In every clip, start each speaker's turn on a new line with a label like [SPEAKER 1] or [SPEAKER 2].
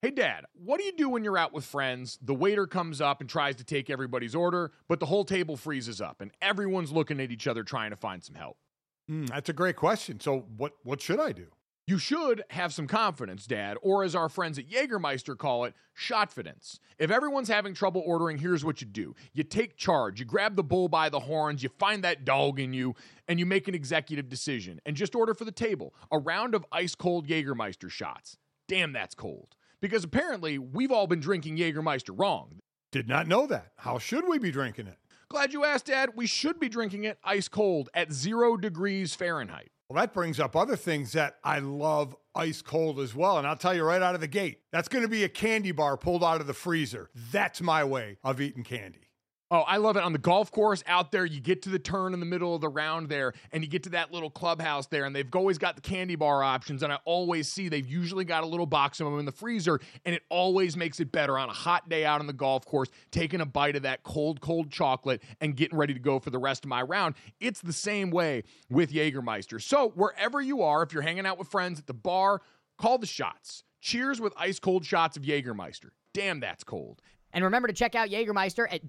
[SPEAKER 1] Hey, Dad, what do you do when you're out with friends, the waiter comes up and tries to take everybody's order, but the whole table freezes up and everyone's looking at each other trying to find some help?
[SPEAKER 2] That's a great question. So what should I do?
[SPEAKER 1] You should have some confidence, Dad, or as our friends at Jägermeister call it, shotfidence. If everyone's having trouble ordering, here's what you do. You take charge, you grab the bull by the horns, you find that dog in you, and you make an executive decision. And just order for the table a round of ice-cold Jägermeister shots. Damn, that's cold. Because apparently, we've all been drinking Jägermeister wrong.
[SPEAKER 2] Did not know that. How should we be drinking it?
[SPEAKER 1] Glad you asked, Dad. We should be drinking it ice cold at 0 degrees Fahrenheit.
[SPEAKER 2] Well, that brings up other things that I love ice cold as well. And I'll tell you right out of the gate, that's going to be a candy bar pulled out of the freezer. That's my way of eating candy.
[SPEAKER 1] Oh, I love it. On the golf course out there, you get to the turn in the middle of the round there, and you get to that little clubhouse there, and they've always got the candy bar options, and I always see they've usually got a little box of them in the freezer, and it always makes it better on a hot day out on the golf course, taking a bite of that cold, cold chocolate and getting ready to go for the rest of my round. It's the same way with Jägermeister. So wherever you are, if you're hanging out with friends at the bar, call the shots. Cheers with ice-cold shots of Jägermeister. Damn, that's cold.
[SPEAKER 3] And remember to check out Jägermeister at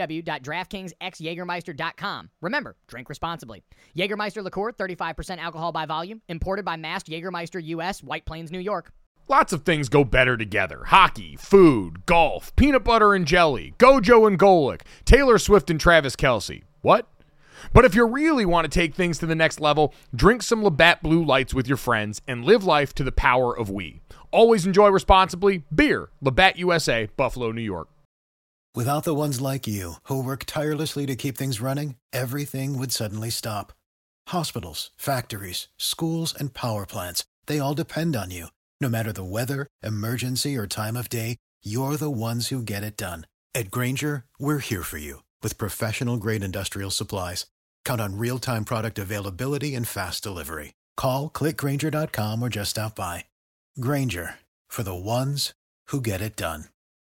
[SPEAKER 3] www.draftkingsxjagermeister.com. Remember, drink responsibly. Jägermeister liqueur, 35% alcohol by volume, imported by Mast Jägermeister US, White Plains, New York.
[SPEAKER 1] Lots of things go better together. Hockey, food, golf, peanut butter and jelly, Gojo and Golic, Taylor Swift and Travis Kelce. What? But if you really want to take things to the next level, drink some Labatt Blue Lights with your friends and live life to the power of we. Always enjoy responsibly. Beer, Labatt USA, Buffalo, New York.
[SPEAKER 4] Without the ones like you, who work tirelessly to keep things running, everything would suddenly stop. Hospitals, factories, schools, and power plants, they all depend on you. No matter the weather, emergency, or time of day, you're the ones who get it done. At Grainger, we're here for you with professional-grade industrial supplies. Count on real-time product availability and fast delivery. Call, click Grainger.com, or just stop by. Grainger, for the ones who get it done.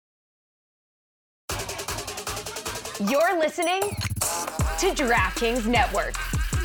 [SPEAKER 5] You're listening to DraftKings Network.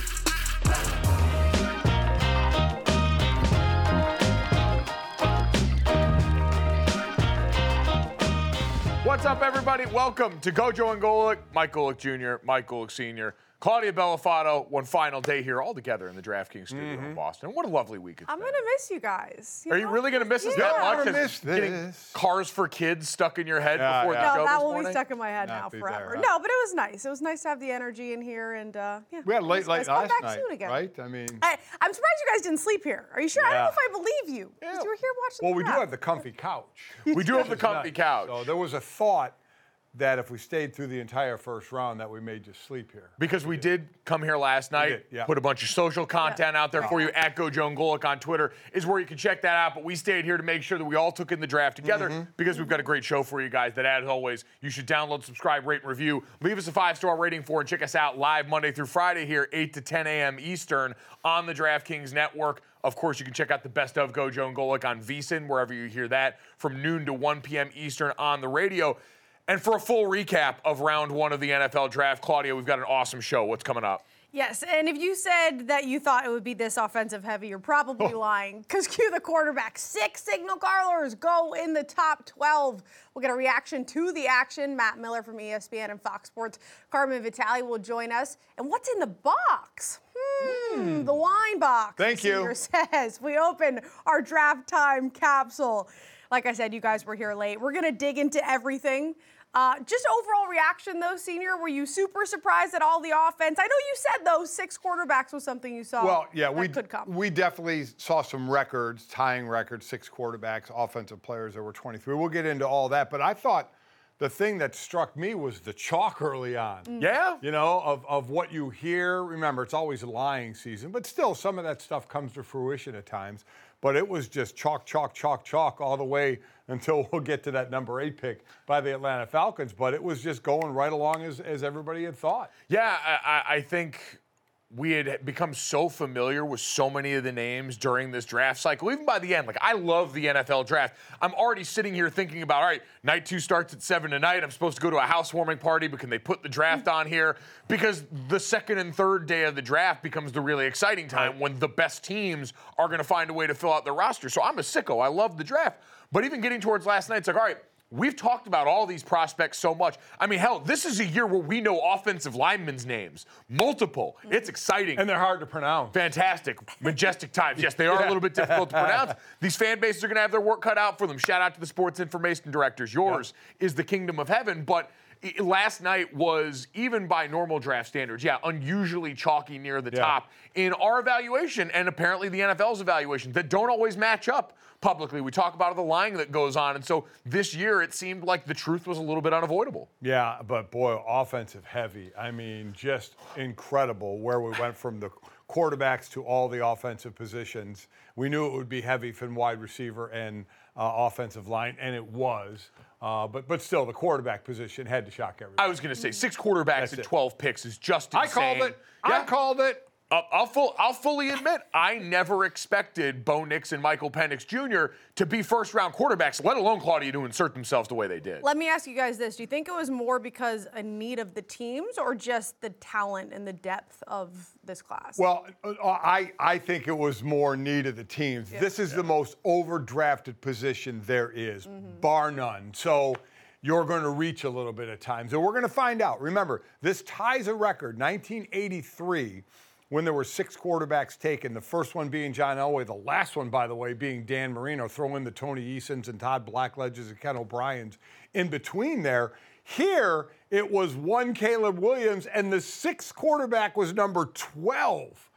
[SPEAKER 1] What's up, everybody? Welcome to Gojo and Golic. Mike Golic Jr., Mike Golic Sr., Claudia Bellafato, one final day here all together in the DraftKings studio in Boston. What a lovely week it's
[SPEAKER 6] I'm
[SPEAKER 1] been.
[SPEAKER 6] going to miss you guys.
[SPEAKER 1] Are you really going to miss us that much?
[SPEAKER 2] I miss
[SPEAKER 1] Getting
[SPEAKER 2] this.
[SPEAKER 1] Cars for Kids stuck in your head before the
[SPEAKER 6] No,
[SPEAKER 1] show
[SPEAKER 6] that
[SPEAKER 1] this
[SPEAKER 6] will
[SPEAKER 1] morning?
[SPEAKER 6] be stuck in my head now
[SPEAKER 2] be
[SPEAKER 6] forever.
[SPEAKER 2] there, huh?
[SPEAKER 6] No, but it was nice. It was nice to have the energy in here, and yeah.
[SPEAKER 2] We had late
[SPEAKER 6] Come
[SPEAKER 2] last
[SPEAKER 6] back
[SPEAKER 2] night,
[SPEAKER 6] soon again.
[SPEAKER 2] right? I mean,
[SPEAKER 6] I'm surprised you guys didn't sleep here. Are you sure? I don't know if I believe you.
[SPEAKER 2] Yeah.
[SPEAKER 6] Because you were here watching
[SPEAKER 2] well,
[SPEAKER 6] the
[SPEAKER 2] we do
[SPEAKER 6] draft.
[SPEAKER 2] have the comfy couch.
[SPEAKER 1] We do have the comfy couch.
[SPEAKER 2] So there was a thought that if we stayed through the entire first round that we may just sleep here.
[SPEAKER 1] Because we did come here last night,
[SPEAKER 2] did, yeah.
[SPEAKER 1] put a bunch of social content out there for you. At Gojo and Golic on Twitter is where you can check that out. But we stayed here to make sure that we all took in the draft together because we've got a great show for you guys that, as always, you should download, subscribe, rate, and review. Leave us a 5-star rating for and check us out live Monday through Friday here, 8 to 10 a.m. Eastern on the DraftKings Network. Of course, you can check out the best of Gojo and Golic on VSiN, wherever you hear that, from noon to 1 p.m. Eastern on the radio. And for a full recap of round one of the NFL draft, Claudia, we've got an awesome show. What's coming up?
[SPEAKER 6] Yes, and if you said that you thought it would be this offensive heavy, you're probably lying. Because cue the quarterback. 6 signal callers go in the top 12. We'll get a reaction to the action. Matt Miller from ESPN and Fox Sports. Carmen Vitale will join us. And what's in the box? The wine box.
[SPEAKER 2] Thank you.
[SPEAKER 6] Senior says we open our draft time capsule. Like I said, you guys were here late. We're going to dig into everything. Just overall reaction, though, Senior, were you super surprised at all the offense? I know you said, though, 6 quarterbacks was something you saw that could come.
[SPEAKER 2] We definitely saw some records, tying records, 6 quarterbacks, offensive players that were 23. We'll get into all that. But I thought the thing that struck me was the chalk early on.
[SPEAKER 1] Yeah?
[SPEAKER 2] You know, of what you hear. Remember, it's always lying season. But still, some of that stuff comes to fruition at times. But it was just chalk, chalk, chalk, chalk all the way until we'll get to that number 8 pick by the Atlanta Falcons. But it was just going right along as everybody had thought.
[SPEAKER 1] Yeah, I think we had become so familiar with so many of the names during this draft cycle, even by the end. Like, I love the NFL draft. I'm already sitting here thinking about, all right, night 2 starts at 7 tonight. I'm supposed to go to a housewarming party, but can they put the draft on here? Because the second and third day of the draft becomes the really exciting time when the best teams are going to find a way to fill out their roster. So I'm a sicko. I love the draft. But even getting towards last night, it's like, all right, we've talked about all these prospects so much. I mean, hell, this is a year where we know offensive linemen's names. Multiple. It's exciting.
[SPEAKER 2] And they're hard to pronounce.
[SPEAKER 1] Fantastic. Majestic times. Yes, they are a little bit difficult to pronounce. These fan bases are going to have their work cut out for them. Shout out to the sports information directors. Yours is the kingdom of heaven. But last night was, even by normal draft standards, unusually chalky near the top in our evaluation and apparently the NFL's evaluation that don't always match up publicly. We talk about the lying that goes on. And so this year it seemed like the truth was a little bit unavoidable.
[SPEAKER 2] Yeah, but boy, offensive heavy. I mean, just incredible where we went from the quarterbacks to all the offensive positions. We knew it would be heavy from wide receiver and offensive line, and it was. But still, the quarterback position had to shock everybody.
[SPEAKER 1] I was going to say 6 quarterbacks and 12 picks is just insane.
[SPEAKER 2] I called it.
[SPEAKER 1] Yeah.
[SPEAKER 2] I called it.
[SPEAKER 1] I'll fully admit, I never expected Bo Nix and Michael Penix Jr. to be first-round quarterbacks, let alone Claudia, to insert themselves the way they did.
[SPEAKER 6] Let me ask you guys this. Do you think it was more because a need of the teams or just the talent and the depth of this class?
[SPEAKER 2] Well, I think it was more need of the teams. Yeah. This is the most overdrafted position there is, bar none. So you're going to reach a little bit at times. And we're going to find out. Remember, this ties a record, 1983, when there were 6 quarterbacks taken, the first one being John Elway, the last one, by the way, being Dan Marino. Throw in the Tony Easons and Todd Blackledges and Ken O'Briens in between there. Here, it was one Caleb Williams, and the 6th quarterback was number 12,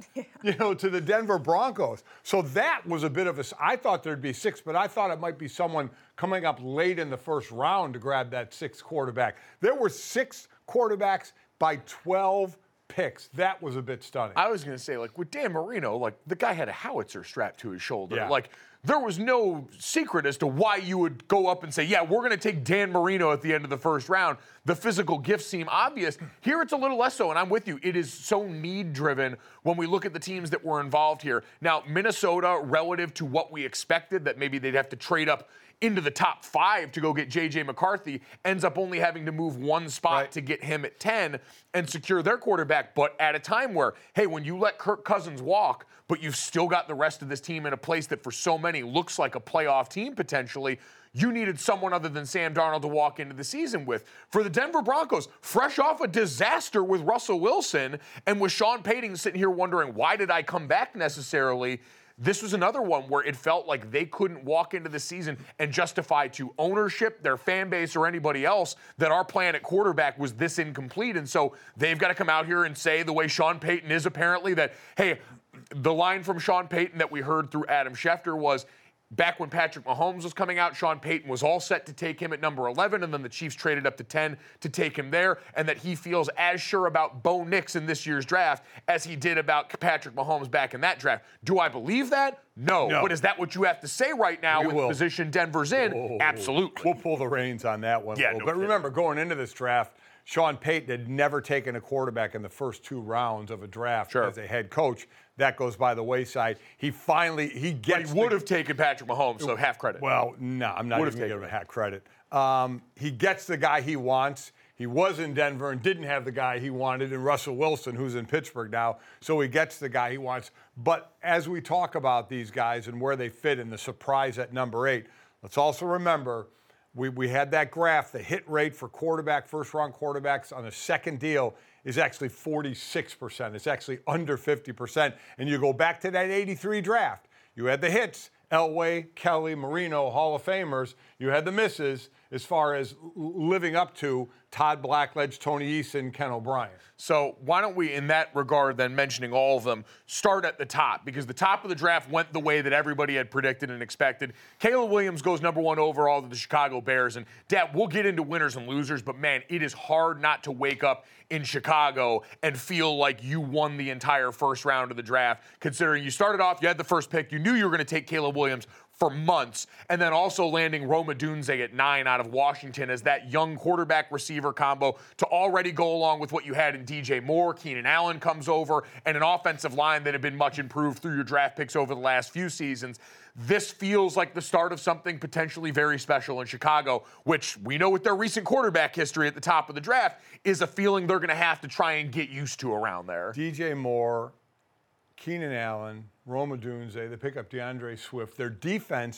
[SPEAKER 2] to the Denver Broncos. So that was a bit of I thought there'd be 6, but I thought it might be someone coming up late in the first round to grab that 6th quarterback. There were 6 quarterbacks by 12 picks. That was a bit stunning.
[SPEAKER 1] I was going to say, with Dan Marino, the guy had a howitzer strapped to his shoulder.
[SPEAKER 2] Yeah.
[SPEAKER 1] There was no secret as to why you would go up and say, yeah, we're going to take Dan Marino at the end of the first round. The physical gifts seem obvious. Here it's a little less so, and I'm with you. It is so need-driven when we look at the teams that were involved here. Now, Minnesota, relative to what we expected, that maybe they'd have to trade up into the top 5 to go get J.J. McCarthy, ends up only having to move one spot to get him at 10 and secure their quarterback. But at a time where, hey, when you let Kirk Cousins walk, but you've still got the rest of this team in a place that for so many looks like a playoff team potentially, you needed someone other than Sam Darnold to walk into the season with. For the Denver Broncos, fresh off a disaster with Russell Wilson and with Sean Payton sitting here wondering, why did I come back necessarily? This was another one where it felt like they couldn't walk into the season and justify to ownership, their fan base, or anybody else that our plan at quarterback was this incomplete. And so they've got to come out here and say, the way Sean Payton is apparently, that, hey, the line from Sean Payton that we heard through Adam Schefter was, back when Patrick Mahomes was coming out, Sean Payton was all set to take him at number 11, and then the Chiefs traded up to 10 to take him there, and that he feels as sure about Bo Nix in this year's draft as he did about Patrick Mahomes back in that draft. Do I believe that? No. But is that what you have to say right now with the position Denver's in? Absolutely.
[SPEAKER 2] We'll pull the reins on that one.
[SPEAKER 1] Yeah,
[SPEAKER 2] But remember, going into this draft, Sean Payton had never taken a quarterback in the first 2 rounds of a draft as a head coach. That goes by the wayside. He would
[SPEAKER 1] have taken Patrick Mahomes, so half credit.
[SPEAKER 2] Well, no, I'm not even going to give him half credit. He gets the guy he wants. He was in Denver and didn't have the guy he wanted in Russell Wilson, who's in Pittsburgh now, so he gets the guy he wants. But as we talk about these guys and where they fit in the surprise at number 8, let's also remember we had that graph. The hit rate for first-round quarterbacks on a second deal is actually 46%. It's actually under 50%. And you go back to that 83 draft. You had the hits, Elway, Kelly, Marino, Hall of Famers. You had the misses as far as living up to Todd Blackledge, Tony Eason, Ken O'Brien.
[SPEAKER 1] So why don't we, in that regard, then mentioning all of them, start at the top, because the top of the draft went the way that everybody had predicted and expected. Caleb Williams goes number 1 overall to the Chicago Bears. And, Dad, we'll get into winners and losers, but, man, it is hard not to wake up in Chicago and feel like you won the entire first round of the draft, considering you started off, you had the first pick, you knew you were going to take Caleb Williams for months, and then also landing Rome Odunze at 9 out of Washington as that young quarterback receiver combo to already go along with what you had in DJ Moore. Keenan Allen comes over, and an offensive line that had been much improved through your draft picks over the last few seasons. This feels like the start of something potentially very special in Chicago, which we know with their recent quarterback history at the top of the draft is a feeling they're going to have to try and get used to around there.
[SPEAKER 2] DJ Moore, Keenan Allen, Rome Odunze, they pick up DeAndre Swift. Their defense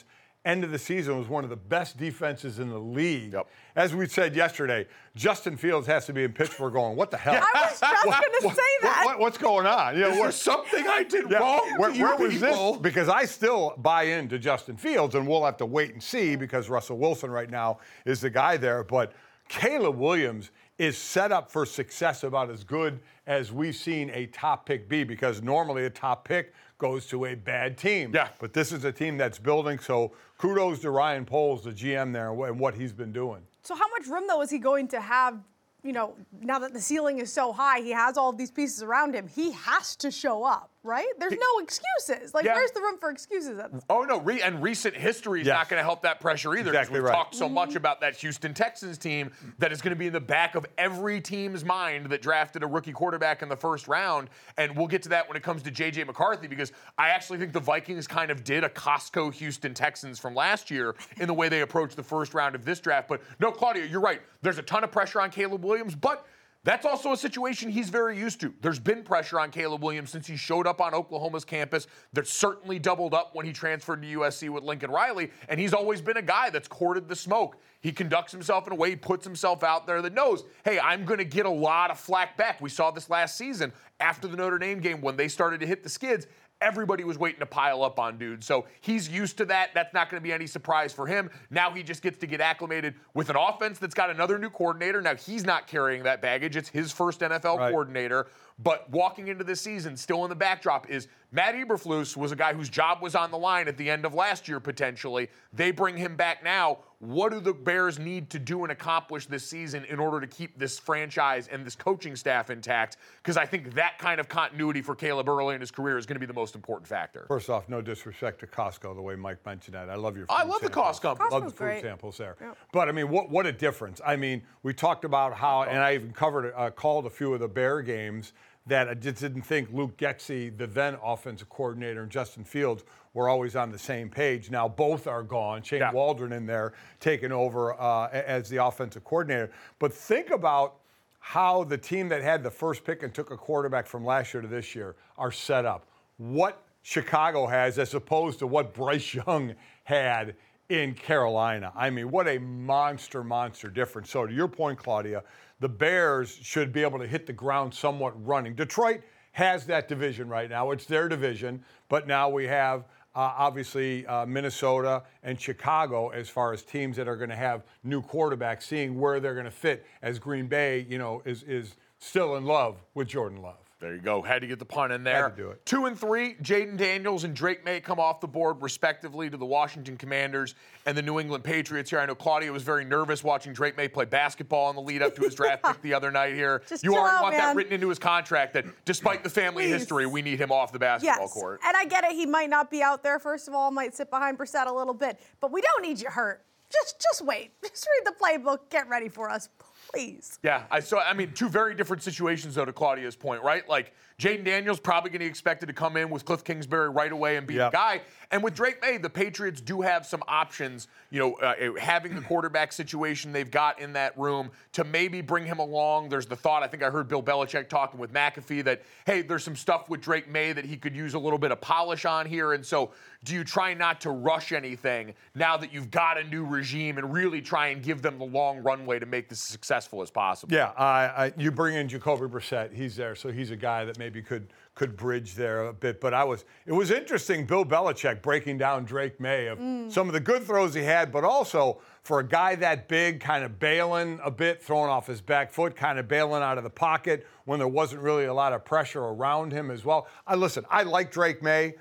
[SPEAKER 2] end of the season was one of the best defenses in the league.
[SPEAKER 1] Yep.
[SPEAKER 2] As we said yesterday, Justin Fields has to be in Pittsburgh going, what the hell?
[SPEAKER 6] I was just going to say that.
[SPEAKER 2] What's going on? You know,
[SPEAKER 1] Is there something I did
[SPEAKER 2] yeah,
[SPEAKER 1] wrong
[SPEAKER 2] where
[SPEAKER 1] to you
[SPEAKER 2] was
[SPEAKER 1] people?
[SPEAKER 2] this? Because I still buy into Justin Fields, and we'll have to wait and see because Russell Wilson right now is the guy there. But Caleb Williams is set up for success about as good as we've seen a top pick be, because normally a top pick goes to a bad team.
[SPEAKER 1] Yeah.
[SPEAKER 2] But this is a team that's building, so kudos to Ryan Poles, the GM there, and what he's been doing.
[SPEAKER 6] So how much room, though, is he going to have, you know, now that the ceiling is so high, he has all of these pieces around him. He has to show up, right? There's no excuses. Like,
[SPEAKER 1] Yeah.
[SPEAKER 6] where's the room for excuses at this?
[SPEAKER 1] Oh, no, and recent history is
[SPEAKER 2] Yes.
[SPEAKER 1] not going to help that pressure either. 'Cause
[SPEAKER 2] Exactly
[SPEAKER 1] we've
[SPEAKER 2] right.
[SPEAKER 1] talked so much about that Houston Texans team that is going to be in the back of every team's mind that drafted a rookie quarterback in the first round. And we'll get to that when it comes to J.J. McCarthy, because I actually think the Vikings kind of did a Costco Houston Texans from last year in the way they approached the first round of this draft. But no, Claudia, you're right. There's a ton of pressure on Caleb Williams, but that's also a situation he's very used to. There's been pressure on Caleb Williams since he showed up on Oklahoma's campus. That certainly doubled up when he transferred to USC with Lincoln Riley, and he's always been a guy that's courted the smoke. He conducts himself in a way, he puts himself out there that knows, hey, I'm going to get a lot of flack back. We saw this last season after the Notre Dame game when they started to hit the skids. Everybody was waiting to pile up on dude. So he's used to that. That's not going to be any surprise for him. Now he just gets to get acclimated with an offense that's got another new coordinator. Now he's not carrying that baggage. It's his first NFL coordinator. But walking into this season, still in the backdrop, is Matt Eberflus was a guy whose job was on the line at the end of last year, potentially. They bring him back now. What do the Bears need to do and accomplish this season in order to keep this franchise and this coaching staff intact? Because I think that kind of continuity for Caleb early in his career is going to be the most important factor.
[SPEAKER 2] First off, no disrespect to Costco, the way Mike mentioned that. I love your food
[SPEAKER 1] I love the
[SPEAKER 2] samples.
[SPEAKER 1] Costco company.
[SPEAKER 2] Love the
[SPEAKER 6] Costco's
[SPEAKER 2] food
[SPEAKER 6] great.
[SPEAKER 2] samples there.
[SPEAKER 6] Yep.
[SPEAKER 2] But, I mean, what a difference. I mean, we talked about how, and I even called a few of the Bear games, that I just didn't think Luke Getsy, the then offensive coordinator, and Justin Fields were always on the same page. Now both are gone. Shane Waldron in there taking over as the offensive coordinator. But think about how the team that had the first pick and took a quarterback from last year to this year are set up. What Chicago has as opposed to what Bryce Young had in Carolina. I mean, what a monster difference. So to your point, Claudia, the Bears should be able to hit the ground somewhat running. Detroit has that division right now. It's their division. But now we have, obviously, Minnesota and Chicago as far as teams that are going to have new quarterbacks, seeing where they're going to fit as Green Bay, you know, is still in love with Jordan Love.
[SPEAKER 1] There you go. Had to get the pun in there.
[SPEAKER 2] Had to do it.
[SPEAKER 1] 2 and 3, Jaden Daniels and Drake May come off the board respectively to the Washington Commanders and the New England Patriots here. I know Claudia was very nervous watching Drake May play basketball in the lead up to his draft pick the other night here.
[SPEAKER 6] Just
[SPEAKER 1] you
[SPEAKER 6] chill
[SPEAKER 1] already
[SPEAKER 6] out,
[SPEAKER 1] want that
[SPEAKER 6] man.
[SPEAKER 1] written into his contract that despite the family
[SPEAKER 6] Please.
[SPEAKER 1] history, we need him off the basketball court.
[SPEAKER 6] And I get it. He might not be out there, first of all, might sit behind Brissett a little bit. But we don't need you hurt. Just wait. Just read the playbook. Get ready for us, please.
[SPEAKER 1] Yeah, I mean, two very different situations, though, to Claudia's point, right? Like, Jaden Daniels probably going to be expected to come in with Cliff Kingsbury right away and be the guy. And with Drake May, the Patriots do have some options, you know, having the quarterback situation they've got in that room to maybe bring him along. There's the thought, I think I heard Bill Belichick talking with McAfee that, hey, there's some stuff with Drake May that he could use a little bit of polish on here. And so do you try not to rush anything now that you've got a new regime and really try and give them the long runway to make this as successful as possible?
[SPEAKER 2] Yeah, you bring in Jacoby Brissett. He's there, so he's a guy that maybe could bridge there a bit. But it was interesting, Bill Belichick breaking down Drake May of some of the good throws he had, but also for a guy that big, kind of bailing a bit, throwing off his back foot, kind of bailing out of the pocket when there wasn't really a lot of pressure around him as well. Listen, I like Drake May,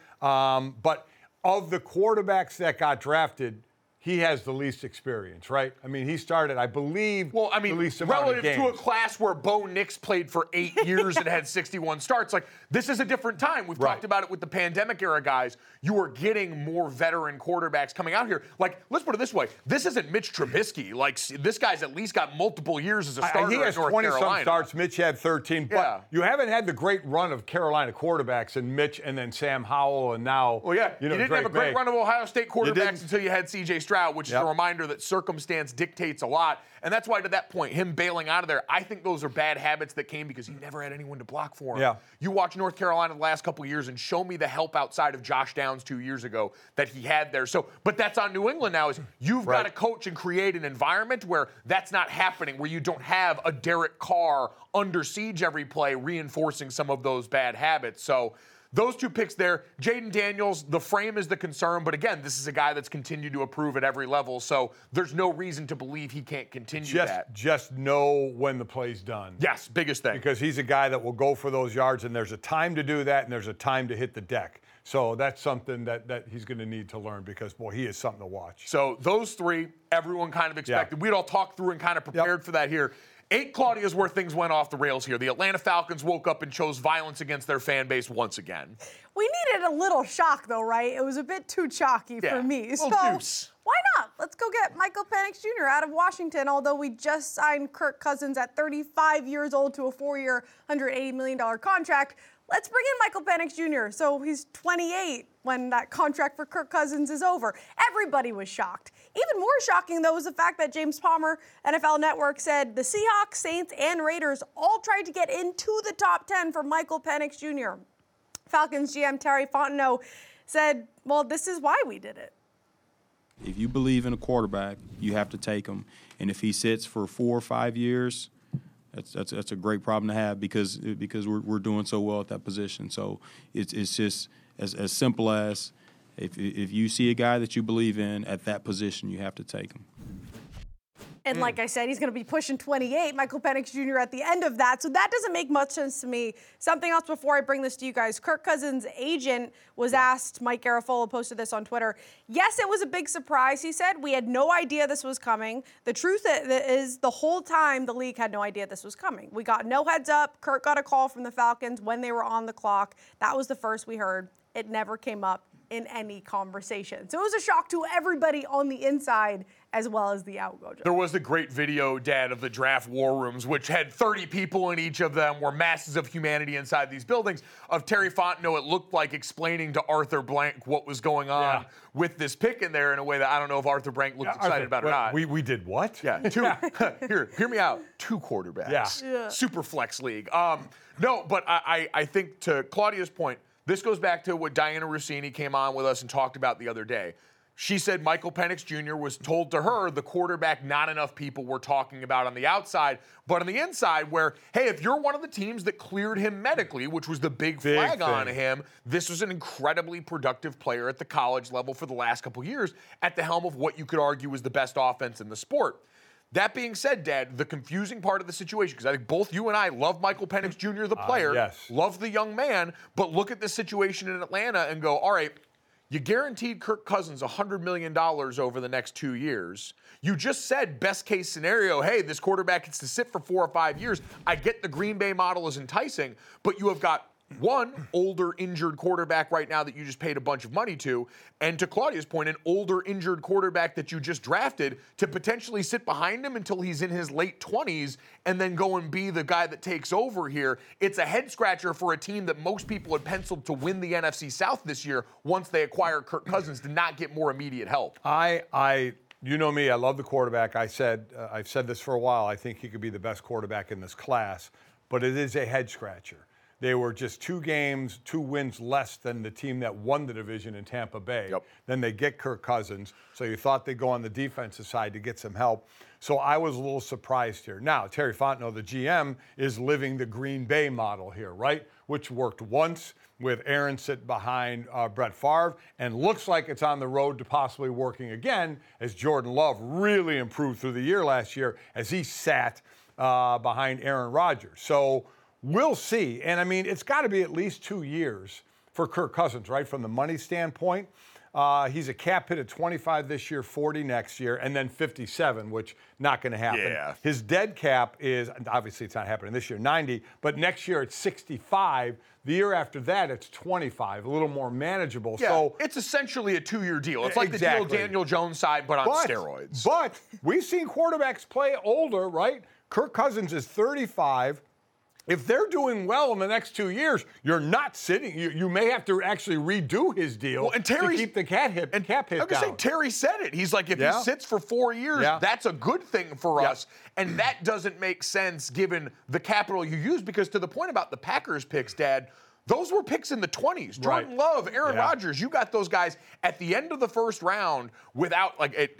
[SPEAKER 2] but of the quarterbacks that got drafted, he has the least experience, right? I mean, he started, I believe,
[SPEAKER 1] well, I mean,
[SPEAKER 2] the least amount of
[SPEAKER 1] relative
[SPEAKER 2] games.
[SPEAKER 1] to a class where Bo Nix played for 8 years and had 61 starts, like, this is a different time. We've talked about it with the pandemic era guys. You are getting more veteran quarterbacks coming out here. Like, let's put it this way. This isn't Mitch Trubisky. Like, this guy's at least got multiple years as a starter
[SPEAKER 2] He has
[SPEAKER 1] at North
[SPEAKER 2] 20-some
[SPEAKER 1] Carolina.
[SPEAKER 2] starts. Mitch had 13. But you haven't had the great run of Carolina quarterbacks and Mitch and then Sam Howell and now,
[SPEAKER 1] Well, yeah.
[SPEAKER 2] you know,
[SPEAKER 1] didn't
[SPEAKER 2] Drake
[SPEAKER 1] have a great
[SPEAKER 2] May.
[SPEAKER 1] run of Ohio State quarterbacks
[SPEAKER 2] didn't.
[SPEAKER 1] until you had C.J. Stroud, which is a reminder that circumstance dictates a lot. And that's why, to that point, him bailing out of there, I think those are bad habits that came because he never had anyone to block for him.
[SPEAKER 2] Yeah.
[SPEAKER 1] You watch North Carolina the last couple of years and show me the help outside of Josh Downs 2 years ago that he had there. So, but that's on New England now, is you've got to coach and create an environment where that's not happening, where you don't have a Derek Carr under siege every play reinforcing some of those bad habits. So those two picks there. Jaden Daniels, the frame is the concern, but again, this is a guy that's continued to improve at every level, so there's no reason to believe he can't continue that.
[SPEAKER 2] Just know when the play's done.
[SPEAKER 1] Yes, biggest thing.
[SPEAKER 2] Because he's a guy that will go for those yards, and there's a time to do that, and there's a time to hit the deck. So that's something that he's going to need to learn because, boy, he is something to watch.
[SPEAKER 1] So those three, everyone kind of expected. We'd all talked through and kind of prepared for that here. 8, Claudia, is where things went off the rails here. The Atlanta Falcons woke up and chose violence against their fan base once again.
[SPEAKER 6] We needed a little shock, though, right? It was a bit too chalky for me.
[SPEAKER 1] So juice.
[SPEAKER 6] Why not? Let's go get Michael Penix Jr. out of Washington, although we just signed Kirk Cousins at 35 years old to a 4-year, $180 million contract. Let's bring in Michael Penix Jr. so he's 28 when that contract for Kirk Cousins is over. Everybody was shocked. Even more shocking, though, was the fact that James Palmer, NFL Network, said the Seahawks, Saints, and Raiders all tried to get into the top 10 for Michael Penix Jr. Falcons GM Terry Fontenot said, well, this is why we did it.
[SPEAKER 7] If you believe in a quarterback, you have to take him. And if he sits for 4 or 5 years, that's a great problem to have because we're doing so well at that position. So it's just as simple as if you see a guy that you believe in at that position, you have to take him.
[SPEAKER 6] And like I said, he's going to be pushing 28, Michael Penix Jr. at the end of that. So that doesn't make much sense to me. Something else before I bring this to you guys. Kirk Cousins' agent was asked, Mike Garafolo posted this on Twitter. Yes, it was a big surprise, he said. We had no idea this was coming. The truth is the whole time the league had no idea this was coming. We got no heads up. Kirk got a call from the Falcons when they were on the clock. That was the first we heard. It never came up in any conversation. So it was a shock to everybody on the inside as well as the outgoing.
[SPEAKER 1] There was a great video, Dad, of the draft war rooms, which had 30 people in each of them, were masses of humanity inside these buildings, of Terry Fontenot, it looked like, explaining to Arthur Blank what was going on with this pick in there in a way that I don't know if Arthur Blank looked excited about it or not.
[SPEAKER 2] We did what?
[SPEAKER 1] Yeah, hear me out. 2 quarterbacks.
[SPEAKER 6] Yeah.
[SPEAKER 1] Super flex league. No, but I think to Claudia's point, this goes back to what Diana Rossini came on with us and talked about the other day. She said Michael Penix Jr. was told to her the quarterback not enough people were talking about on the outside, but on the inside where, hey, if you're one of the teams that cleared him medically, which was the big flag on him, this was an incredibly productive player at the college level for the last couple years at the helm of what you could argue was the best offense in the sport. That being said, Dad, the confusing part of the situation, because I think both you and I love Michael Penix Jr., the player, love the young man, but look at this situation in Atlanta and go, all right, you guaranteed Kirk Cousins $100 million over the next 2 years. You just said, best case scenario, hey, this quarterback gets to sit for 4 or 5 years. I get the Green Bay model is enticing, but you have got one older injured quarterback right now that you just paid a bunch of money to, and to Claudia's point, an older injured quarterback that you just drafted to potentially sit behind him until he's in his late 20s and then go and be the guy that takes over here. It's a head scratcher for a team that most people had penciled to win the NFC South this year once they acquire Kirk Cousins to not get more immediate help.
[SPEAKER 2] You know me, I love the quarterback. I've said this for a while. I think he could be the best quarterback in this class, but it is a head scratcher. They were just 2 wins less than the team that won the division in Tampa Bay.
[SPEAKER 1] Yep.
[SPEAKER 2] Then they get Kirk Cousins, so you thought they'd go on the defensive side to get some help. So I was a little surprised here. Now, Terry Fontenot, the GM, is living the Green Bay model here, right? Which worked once with Aaron sitting behind Brett Favre, and looks like it's on the road to possibly working again as Jordan Love really improved through the year last year as he sat behind Aaron Rodgers. So we'll see. And, I mean, it's got to be at least 2 years for Kirk Cousins, right, from the money standpoint. He's a cap hit at 25 this year, 40 next year, and then 57, which not going to happen.
[SPEAKER 1] Yeah.
[SPEAKER 2] His dead cap is, obviously it's not happening this year, 90, but next year it's 65. The year after that, it's 25, a little more manageable.
[SPEAKER 1] Yeah,
[SPEAKER 2] so
[SPEAKER 1] it's essentially a 2-year deal. It's like the deal Daniel Jones side, but on steroids.
[SPEAKER 2] But we've seen quarterbacks play older, right? Kirk Cousins is 35. if they're doing well in the next 2 years, you're not sitting. You may have to actually redo his deal
[SPEAKER 1] Well, and
[SPEAKER 2] to
[SPEAKER 1] Terry's-
[SPEAKER 2] keep the cap hit
[SPEAKER 1] I'm
[SPEAKER 2] down.
[SPEAKER 1] just saying, Terry said it. He's like, if
[SPEAKER 2] Yeah.
[SPEAKER 1] he sits for 4 years,
[SPEAKER 2] Yeah.
[SPEAKER 1] that's a good thing for
[SPEAKER 2] Yeah.
[SPEAKER 1] us. And that doesn't make sense given the capital you use, because to the point about the Packers picks, Dad, those were picks in the 20s. Jordan
[SPEAKER 2] Right.
[SPEAKER 1] Love, Aaron
[SPEAKER 2] Yeah.
[SPEAKER 1] Rodgers, you got those guys at the end of the first round without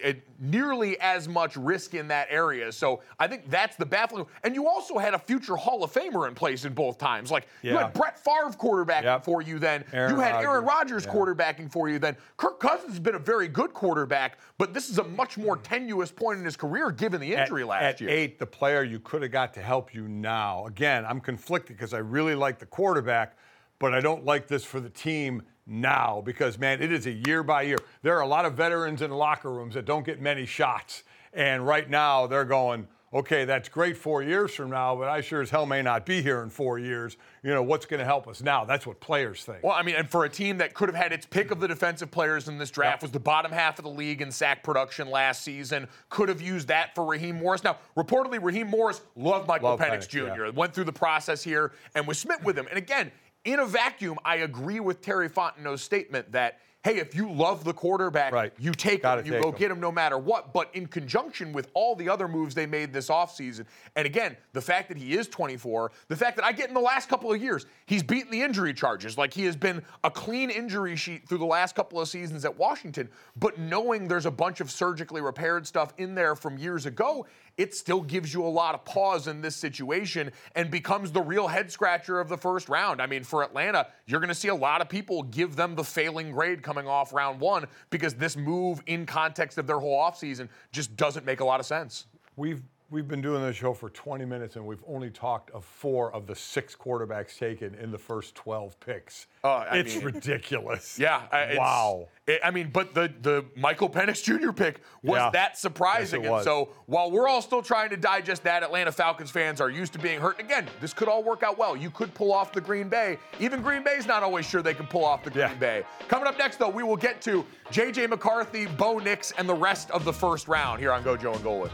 [SPEAKER 1] nearly as much risk in that area. So I think that's the baffling. And you also had a future Hall of Famer in place in both times. Like you
[SPEAKER 2] Yeah.
[SPEAKER 1] had Brett Favre quarterbacking
[SPEAKER 2] Yep.
[SPEAKER 1] for you then.
[SPEAKER 2] Aaron
[SPEAKER 1] You had Aaron
[SPEAKER 2] Rodgers.
[SPEAKER 1] Rodgers
[SPEAKER 2] Yeah.
[SPEAKER 1] quarterbacking for you then. Kirk Cousins has been a very good quarterback, but this is a much more tenuous point in his career given the injury last
[SPEAKER 2] at
[SPEAKER 1] year.
[SPEAKER 2] 8, the player you could have got to help you now. Again, I'm conflicted because I really like the quarterback, but I don't like this for the team now because, man, it is a year by year. There are a lot of veterans in locker rooms that don't get many shots. And right now they're going, okay, that's great 4 years from now, but I sure as hell may not be here in 4 years. You know, what's going to help us now? That's what players think.
[SPEAKER 1] Well, I mean, and for a team that could have had its pick of the defensive players in this draft,
[SPEAKER 2] Yep.
[SPEAKER 1] was the bottom half of the league in sack production last season, could have used that for Raheem Morris. Now, reportedly, Raheem Morris loved Michael
[SPEAKER 2] Love
[SPEAKER 1] Penix
[SPEAKER 2] Penix,
[SPEAKER 1] Jr.,
[SPEAKER 2] yeah.
[SPEAKER 1] went through the process here and was smitten with him. And again, in a vacuum, I agree with Terry Fontenot's statement that, hey, if you love the quarterback,
[SPEAKER 2] Right.
[SPEAKER 1] you take him,
[SPEAKER 2] Gotta
[SPEAKER 1] you
[SPEAKER 2] take
[SPEAKER 1] go
[SPEAKER 2] him.
[SPEAKER 1] get him no matter what. But in conjunction with all the other moves they made this offseason, and again, the fact that he is 24, the fact that I get in the last couple of years, he's beaten the injury charges. Like he has been a clean injury sheet through the last couple of seasons at Washington. But knowing there's a bunch of surgically repaired stuff in there from years ago, it still gives you a lot of pause in this situation and becomes the real head scratcher of the first round. I mean, for Atlanta, you're going to see a lot of people give them the failing grade coming off round one because this move in context of their whole offseason just doesn't make a lot of sense.
[SPEAKER 2] We've been doing this show for 20 minutes, and we've only talked of 4 of the 6 quarterbacks taken in the first 12 picks. It's ridiculous.
[SPEAKER 1] Yeah.
[SPEAKER 2] Wow.
[SPEAKER 1] But the Michael Penix Jr. pick was
[SPEAKER 2] Yeah.
[SPEAKER 1] that surprising.
[SPEAKER 2] Yes, it was.
[SPEAKER 1] And so while we're all still trying to digest that, Atlanta Falcons fans are used to being hurt. And again, this could all work out well. You could pull off the Green Bay. Even Green Bay's not always sure they can pull off the Green Bay. Coming up next, though, we will get to J.J. McCarthy, Bo Nix, and the rest of the first round here on Gojo and Golic.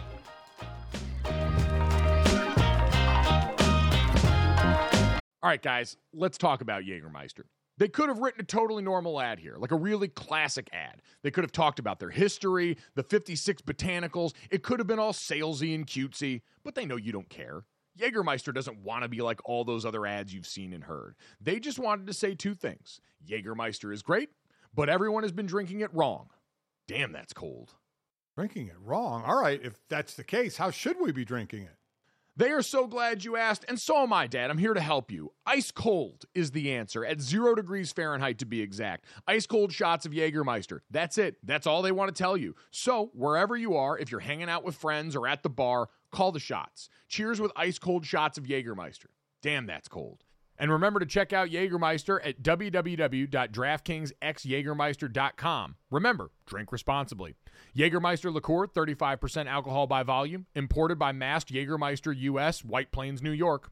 [SPEAKER 1] All right, guys, let's talk about Jägermeister. They could have written a totally normal ad here, like a really classic ad. They could have talked about their history, the 56 botanicals. It could have been all salesy and cutesy, but they know you don't care. Jägermeister doesn't want to be like all those other ads you've seen and heard. They just wanted to say 2 things. Jägermeister is great, but everyone has been drinking it wrong. Damn, that's cold.
[SPEAKER 2] Drinking it wrong. All right, if that's the case, how should we be drinking it?
[SPEAKER 1] They are so glad you asked, and so am I, Dad. I'm here to help you. Ice cold is the answer, at 0 degrees Fahrenheit to be exact. Ice cold shots of Jägermeister. That's it. That's all they want to tell you. So, wherever you are, if you're hanging out with friends or at the bar, call the shots. Cheers with ice cold shots of Jägermeister. Damn, that's cold. And remember to check out Jägermeister at www.draftkingsxjagermeister.com. Remember, drink responsibly. Jägermeister liqueur, 35% alcohol by volume, imported by Mast Jägermeister US, White Plains, New York.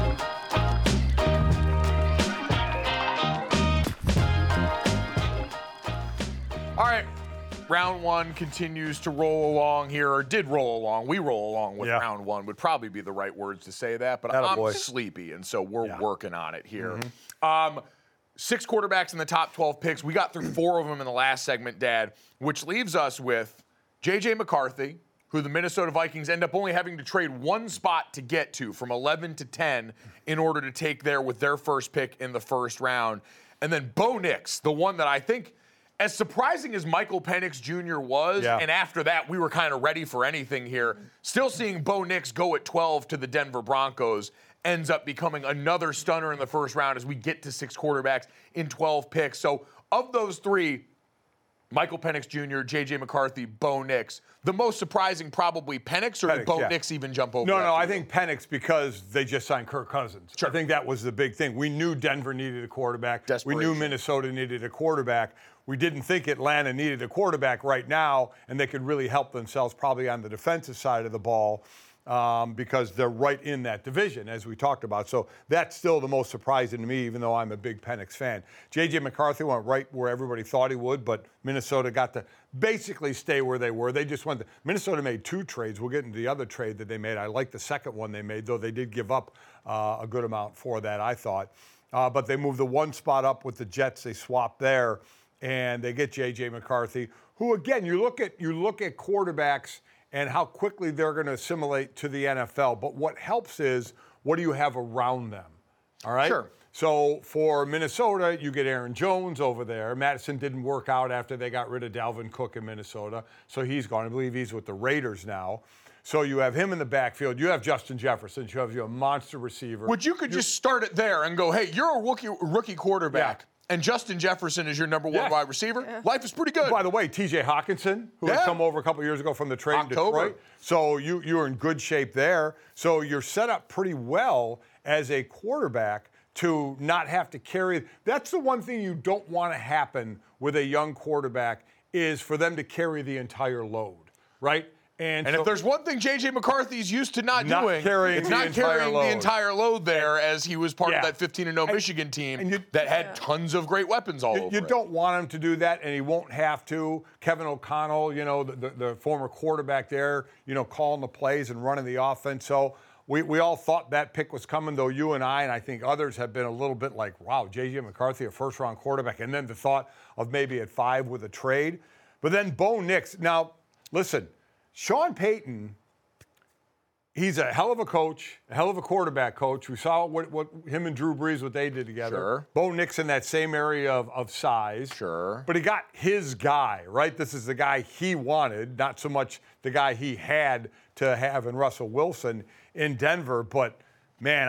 [SPEAKER 1] All right, round one continues to roll along here, or did roll along. We roll along with round one, would probably be the right words to say that, but I'm sleepy, and so we're working on it here. 6 quarterbacks in the top 12 picks. We got through 4 of them in the last segment, Dad, which leaves us with J.J. McCarthy, who the Minnesota Vikings end up only having to trade 1 spot to get to, from 11 to 10, in order to take there with their first pick in the first round. And then Bo Nix, the one that I think, as surprising as Michael Penix Jr. was, and after that we were kind of ready for anything here, still seeing Bo Nix go at 12 to the Denver Broncos ends up becoming another stunner in the first round as we get to 6 quarterbacks in 12 picks. So of those 3, Michael Penix Jr., J.J. McCarthy, Bo Nix, the most surprising probably Penix, or did Bo Nix even jump over?
[SPEAKER 2] No, I think Penix, because they just signed Kirk Cousins. Sure. I think that was the big thing. We knew Denver needed a quarterback. We knew Minnesota needed a quarterback. We didn't think Atlanta needed a quarterback right now, and they could really help themselves probably on the defensive side of the ball. because they're right in that division, as we talked about. So that's still the most surprising to me, even though I'm a big Penix fan. J.J. McCarthy went right where everybody thought he would, but Minnesota got to basically stay where they were. They just Minnesota made 2 trades. We'll get into the other trade that they made. I like the second one they made, though they did give up a good amount for that, I thought. But they moved the 1 spot up with the Jets. They swapped there, and they get J.J. McCarthy, who, again, you look at quarterbacks and how quickly they're going to assimilate to the NFL. But what helps is, what do you have around them? All right?
[SPEAKER 1] Sure.
[SPEAKER 2] So for Minnesota, you get Aaron Jones over there. Madison didn't work out after they got rid of Dalvin Cook in Minnesota, so he's gone. I believe he's with the Raiders now. So you have him in the backfield. You have Justin Jefferson. You have a monster receiver.
[SPEAKER 1] Which you could just start it there and go, hey, you're a rookie quarterback.
[SPEAKER 2] Yeah.
[SPEAKER 1] And Justin Jefferson is your number 1 wide receiver. Life is pretty good.
[SPEAKER 2] By the way, T.J. Hawkinson, who had come over a couple years ago from the trade in Detroit. So you're in good shape there. So you're set up pretty well as a quarterback to not have to carry. That's the one thing you don't want to happen with a young quarterback, is for them to carry the entire load, right? And
[SPEAKER 1] if there's one thing J.J. McCarthy's used to not doing,
[SPEAKER 2] it's not carrying
[SPEAKER 1] the entire load there, as he was part of that 15-0 Michigan team that had tons of great weapons all over
[SPEAKER 2] You don't want him to do that, and he won't have to. Kevin O'Connell, the former quarterback there, calling the plays and running the offense. So we all thought that pick was coming, though you and I think others have been a little bit like, wow, J.J. McCarthy, a first-round quarterback, and then the thought of maybe at 5 with a trade. But then Bo Nix. Now, listen, Sean Payton, he's a hell of a coach, a hell of a quarterback coach. We saw what him and Drew Brees, what they did together.
[SPEAKER 1] Sure.
[SPEAKER 2] Bo Nix in that same area of size.
[SPEAKER 1] Sure.
[SPEAKER 2] But he got his guy, right? This is the guy he wanted, not so much the guy he had to have in Russell Wilson in Denver. But, man,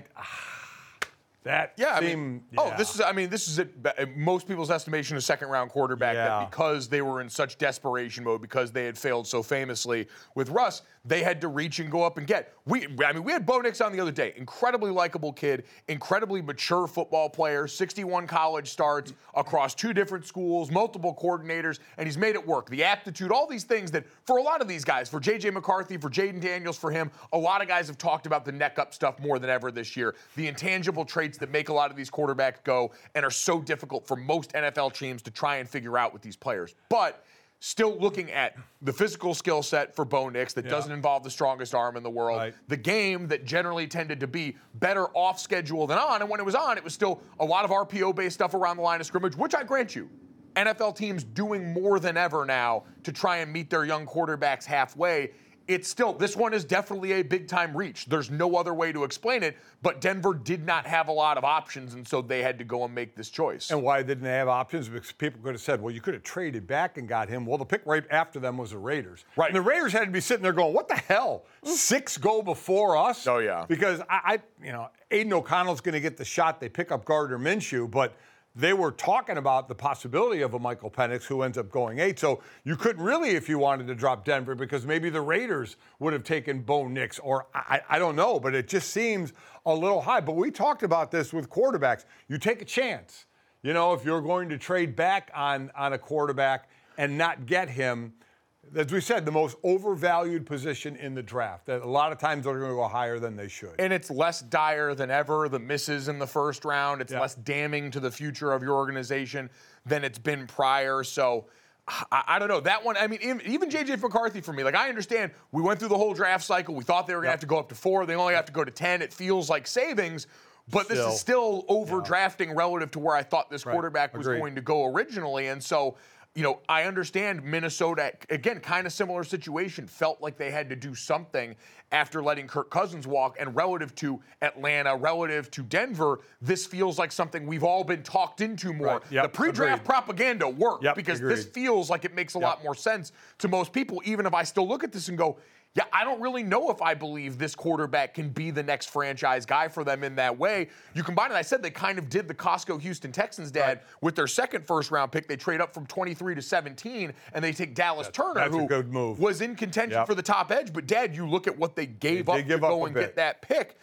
[SPEAKER 2] this is most people's estimation a second-round quarterback that because they were in such desperation mode, because they had failed so famously with Russ, they had to reach and go up and get. We had Bo Nix on the other day. Incredibly likable kid, incredibly mature football player, 61 college starts across 2 different schools, multiple coordinators, and he's made it work. The aptitude, all these things that for a lot of these guys, for J.J. McCarthy, for Jaden Daniels, for him, a lot of guys have talked about the neck-up stuff more than ever this year. The intangible traits that make a lot of these quarterbacks go and are so difficult for most NFL teams to try and figure out with these players. But still looking at the physical skill set for Bo Nix that doesn't involve the strongest arm in the world, the game that generally tended to be better off schedule than on, and when it was on, it was still a lot of RPO-based stuff around the line of scrimmage, which I grant you, NFL teams doing more than ever now to try and meet their young quarterbacks halfway. It's still, this one is definitely a big-time reach. There's no other way to explain it, but Denver did not have a lot of options, and so they had to go and make this choice. And why didn't they have options? Because people could have said, well, you could have traded back and got him. Well, the pick right after them was the Raiders.
[SPEAKER 1] Right.
[SPEAKER 2] And the Raiders had to be sitting there going, what the hell? 6 go before us?
[SPEAKER 1] Oh, yeah.
[SPEAKER 2] Because Aiden O'Connell's going to get the shot. They pick up Gardner Minshew, but they were talking about the possibility of a Michael Penix who ends up going 8. So you couldn't really, if you wanted to drop Denver, because maybe the Raiders would have taken Bo Nix, or I don't know, but it just seems a little high. But we talked about this with quarterbacks. You take a chance. If you're going to trade back on a quarterback and not get him, as we said, the most overvalued position in the draft. That a lot of times they're going to go higher than they should.
[SPEAKER 1] And it's less dire than ever, the misses in the first round. It's less damning to the future of your organization than it's been prior. So I don't know. That one, even J.J. McCarthy for me, I understand we went through the whole draft cycle. We thought they were going to have to go up to 4. They only have to go to 10. It feels like savings. But this is still overdrafting relative to where I thought this quarterback was going to go originally. And so, I understand Minnesota, again, kind of similar situation, felt like they had to do something after letting Kirk Cousins walk. And relative to Atlanta, relative to Denver, this feels like something we've all been talked into more.
[SPEAKER 2] Right. Yep.
[SPEAKER 1] The pre-draft propaganda worked because
[SPEAKER 2] Agreed.
[SPEAKER 1] this feels like it makes a lot more sense to most people, even if I still look at this and go, yeah, I don't really know if I believe this quarterback can be the next franchise guy for them in that way. You combine it, I said they kind of did the Costco Houston Texans with their second first-round pick. They trade up from 23 to 17, and they take Dallas Turner, who
[SPEAKER 2] a good move.
[SPEAKER 1] was in contention for the top edge. But, Dad, you look at what they gave up to go and get that pick.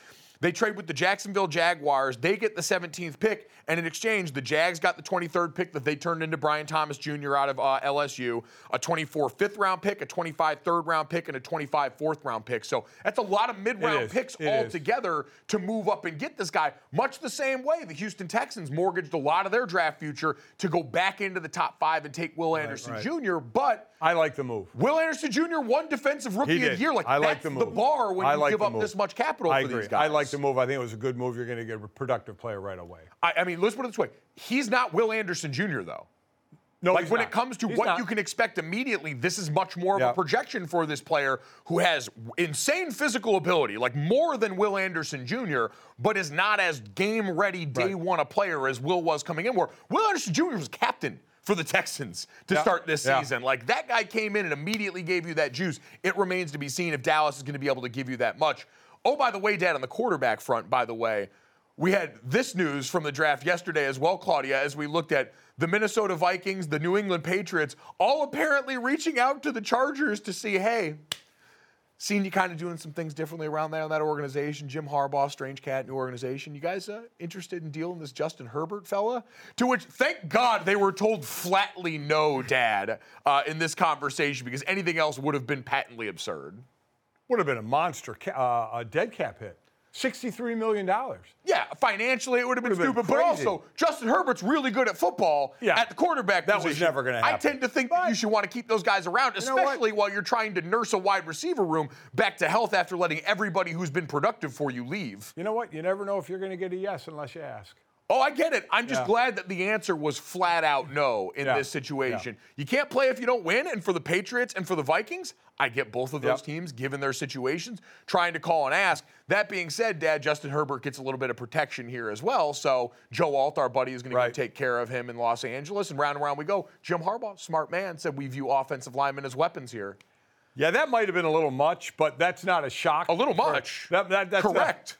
[SPEAKER 1] They trade with the Jacksonville Jaguars. They get the 17th pick, and in exchange, the Jags got the 23rd pick that they turned into Brian Thomas Jr. out of LSU, a 24 fifth-round pick, a 25 third-round pick, and a 25 fourth-round pick. So that's a lot of mid-round picks all together to move up and get this guy. Much the same way the Houston Texans mortgaged a lot of their draft future to go back into the top 5 and take Will Anderson Jr., but
[SPEAKER 2] I like the move.
[SPEAKER 1] Will Anderson Jr. won Defensive Rookie of the Year. Like,
[SPEAKER 2] I like
[SPEAKER 1] that's
[SPEAKER 2] the move.
[SPEAKER 1] the bar when you give up this much capital for these guys.
[SPEAKER 2] I like the move. I think it was a good move. You're going to get a productive player right away.
[SPEAKER 1] I mean, let's put it this way. He's not Will Anderson Jr., though.
[SPEAKER 2] No,
[SPEAKER 1] like, when
[SPEAKER 2] not.
[SPEAKER 1] it comes to
[SPEAKER 2] He's
[SPEAKER 1] what
[SPEAKER 2] not.
[SPEAKER 1] you can expect immediately, this is much more of a projection for this player who has insane physical ability, like more than Will Anderson Jr., but is not as game-ready day one a player as Will was coming in. Where Will Anderson Jr. was captain for the Texans to start this season. Like, that guy came in and immediately gave you that juice. It remains to be seen if Dallas is going to be able to give you that much. Oh, by the way, Dad, on the quarterback front, by the way, we had this news from the draft yesterday as well, Claudia, as we looked at the Minnesota Vikings, the New England Patriots, all apparently reaching out to the Chargers to see, hey, seen you kind of doing some things differently around there in that organization. Jim Harbaugh, strange cat, new organization. You guys interested in dealing this Justin Herbert fella? To which, thank God, they were told flatly no, Dad, in this conversation, because anything else would have been patently absurd.
[SPEAKER 2] Would have been a monster dead cap hit. $63 million.
[SPEAKER 1] Yeah, financially it would have been stupid, but also Justin Herbert's really good at football at the quarterback position.
[SPEAKER 2] That was never going to happen.
[SPEAKER 1] I tend to think that you should want to keep those guys around, especially while you're trying to nurse a wide receiver room back to health after letting everybody who's been productive for you leave.
[SPEAKER 2] You know what? You never know if you're going to get a yes unless you ask.
[SPEAKER 1] Oh, I get it. I'm just glad that the answer was flat out no in this situation. You can't play if you don't win, and for the Patriots and for the Vikings, I get both of those teams, given their situations, trying to call and ask. That being said, Dad, Justin Herbert gets a little bit of protection here as well, so Joe Alt, our buddy, is going to take care of him in Los Angeles, and round and round we go. Jim Harbaugh, smart man, said we view offensive linemen as weapons here.
[SPEAKER 2] Yeah, that might have been a little much, but that's not a shock.
[SPEAKER 1] A little much.
[SPEAKER 2] That's
[SPEAKER 1] correct.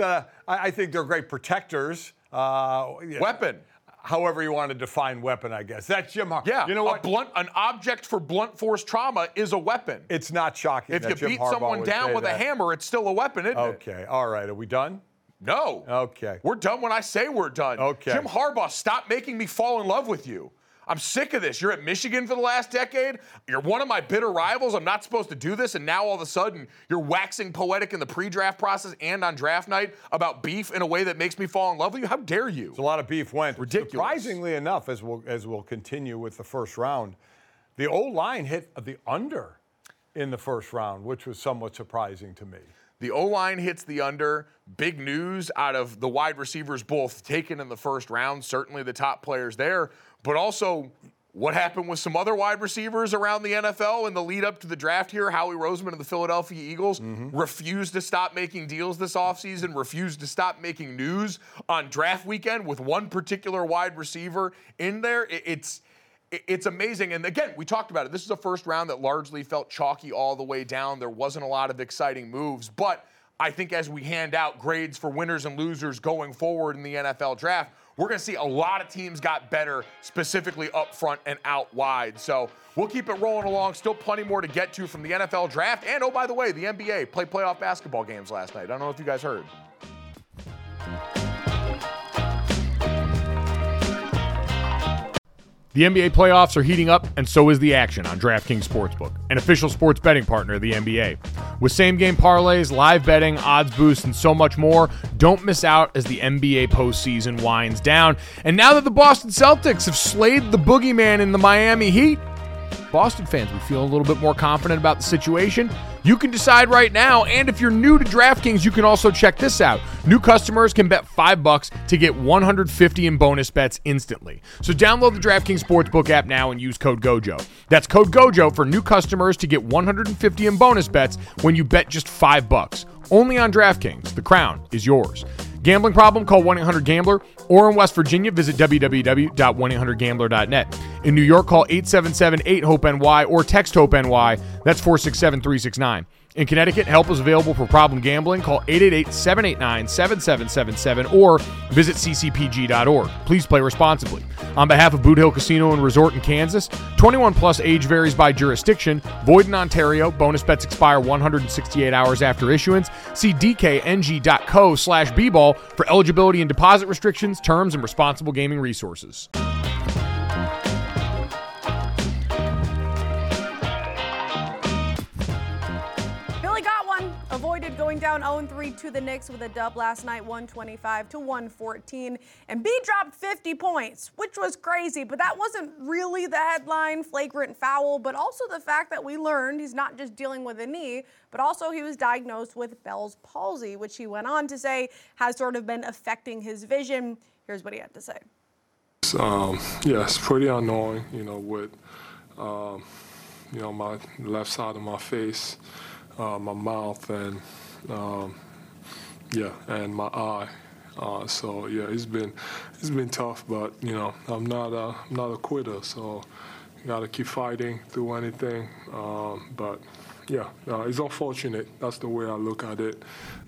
[SPEAKER 2] I think they're great protectors.
[SPEAKER 1] Weapon.
[SPEAKER 2] However you want to define weapon, I guess. That's Jim Harbaugh.
[SPEAKER 1] Yeah,
[SPEAKER 2] you know what?
[SPEAKER 1] An object for blunt force trauma is a weapon.
[SPEAKER 2] It's not shocking.
[SPEAKER 1] If you beat someone down with a hammer, it's still a weapon, isn't it?
[SPEAKER 2] Okay, all right. Are we done?
[SPEAKER 1] No.
[SPEAKER 2] Okay.
[SPEAKER 1] We're done when I say we're done.
[SPEAKER 2] Okay.
[SPEAKER 1] Jim Harbaugh, stop making me fall in love with you. I'm sick of this. You're at Michigan for the last decade. You're one of my bitter rivals. I'm not supposed to do this. And now all of a sudden, you're waxing poetic in the pre-draft process and on draft night about beef in a way that makes me fall in love with you. How dare you?
[SPEAKER 2] There's a lot of beef went.
[SPEAKER 1] Ridiculous.
[SPEAKER 2] Surprisingly enough, as we'll continue with the first round, the O-line hit the under in the first round, which was somewhat surprising to me.
[SPEAKER 1] The O-line hits the under. Big news out of the wide receivers both taken in the first round, certainly the top players there, but also what happened with some other wide receivers around the NFL in the lead up to the draft here. Howie Roseman of the Philadelphia Eagles refused to stop making deals this offseason, refused to stop making news on draft weekend with one particular wide receiver in there. It's amazing. And again, we talked about it. This is a first round that largely felt chalky all the way down. There wasn't a lot of exciting moves. But I think as we hand out grades for winners and losers going forward in the NFL draft, we're going to see a lot of teams got better, specifically up front and out wide. So we'll keep it rolling along. Still plenty more to get to from the NFL draft. And, oh, by the way, the NBA played playoff basketball games last night. I don't know if you guys heard. The NBA playoffs are heating up, and so is the action on DraftKings Sportsbook, an official sports betting partner of the NBA. With same-game parlays, live betting, odds boosts, and so much more, don't miss out as the NBA postseason winds down. And now that the Boston Celtics have slayed the boogeyman in the Miami Heat, Boston fans, we feel a little bit more confident about the situation. You can decide right now, and if you're new to DraftKings, you can also check this out. New customers can bet $5 to get $150 in bonus bets instantly. So download the DraftKings Sportsbook app now and use code GOJO. That's code GOJO for new customers to get $150 in bonus bets when you bet just $5. Only on DraftKings. The crown is yours. Gambling problem? Call 1-800-GAMBLER. Or in West Virginia, visit www.1800gambler.net. In New York, call 877-8-HOPE-NY or text HOPE-NY. That's 467-369. In Connecticut, help is available for problem gambling. Call 888-789-7777 or visit ccpg.org. Please play responsibly. On behalf of Boot Hill Casino and Resort in Kansas, 21 plus, age varies by jurisdiction, void in Ontario. Bonus bets expire 168 hours after issuance. See dkng.co/bball for eligibility and deposit restrictions, terms, and responsible gaming resources.
[SPEAKER 6] Avoided going down 0-3 to the Knicks with a dub last night, 125-114. And B dropped 50 points, which was crazy, but that wasn't really the headline, flagrant foul, but also the fact that we learned he's not just dealing with a knee, but also he was diagnosed with Bell's palsy, which he went on to say has sort of been affecting his vision. Here's what he had to say.
[SPEAKER 8] It's pretty annoying, with, my left side of my face. My mouth and and my eye. It's been tough, but I'm not a quitter, so you gotta keep fighting through anything. It's unfortunate. That's the way I look at it.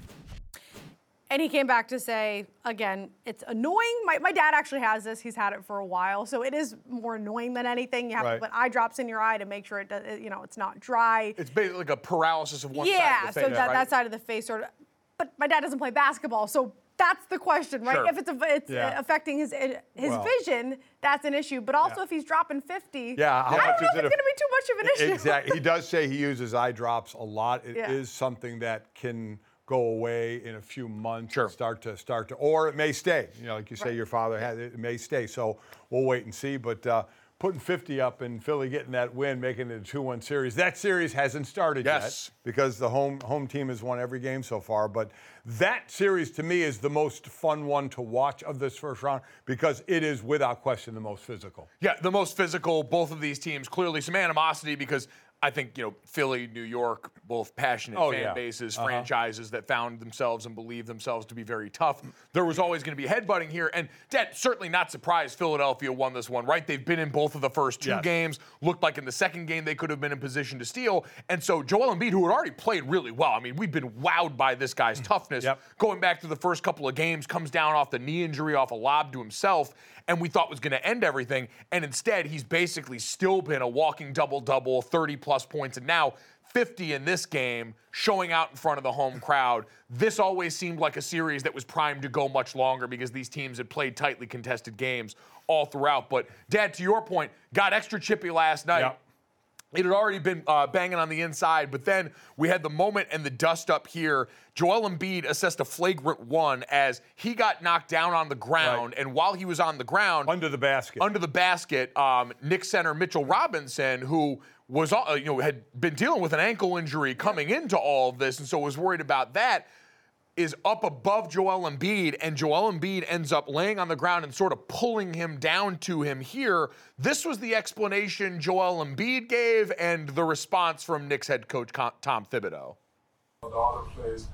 [SPEAKER 6] And he came back to say, again, it's annoying. My dad actually has this. He's had it for a while. So it is more annoying than anything. You have to put eye drops in your eye to make sure it does, it's not dry.
[SPEAKER 1] It's basically like a paralysis of one side of the face.
[SPEAKER 6] Yeah, so that side of the face sort of. But my dad doesn't play basketball, so that's the question, right?
[SPEAKER 1] Sure.
[SPEAKER 6] If it's affecting his vision, that's an issue. But also if he's dropping 50,
[SPEAKER 2] how
[SPEAKER 6] I don't
[SPEAKER 2] much
[SPEAKER 6] know
[SPEAKER 2] is
[SPEAKER 6] if it's going to be too much of an issue.
[SPEAKER 2] Exactly. He does say he uses eye drops a lot. It is something that can go away in a few months, and start to, or it may stay. Like you say, your father had it may stay. So we'll wait and see. But putting 50 up and Philly getting that win, making it a 2-1 series. That series hasn't started yet because the home team has won every game so far. But that series to me is the most fun one to watch of this first round because it is without question the most physical.
[SPEAKER 1] Yeah, the most physical. Both of these teams, clearly some animosity because I think, Philly, New York, both passionate fan bases, franchises that found themselves and believe themselves to be very tough. There was always going to be headbutting here. And Dad, certainly not surprised Philadelphia won this one, right? They've been in both of the first two games. Looked like in the second game they could have been in position to steal. And so Joel Embiid, who had already played really well, I mean, we've been wowed by this guy's toughness. Going back to the first couple of games, comes down off the knee injury, off a lob to himself, and we thought was going to end everything. And instead, he's basically still been a walking double-double, 30-plus points, and now 50 in this game, showing out in front of the home crowd. This always seemed like a series that was primed to go much longer because these teams had played tightly contested games all throughout. But, Dad, to your point, got extra chippy last night. It had already been banging on the inside, but then we had the moment and the dust up here. Joel Embiid assessed a flagrant one as he got knocked down on the ground, and while he was on the ground, under the basket, Knicks center Mitchell Robinson, who was had been dealing with an ankle injury coming into all of this, and so was worried about that, is up above Joel Embiid, and Joel Embiid ends up laying on the ground and sort of pulling him down to him here. This was the explanation Joel Embiid gave and the response from Knicks head coach Tom Thibodeau.
[SPEAKER 8] The other plays,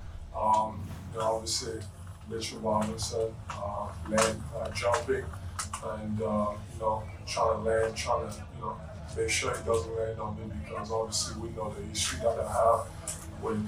[SPEAKER 8] obviously Mitchell Robinson jumping and, trying to land, make sure he doesn't land on me because obviously we know the history that I have with,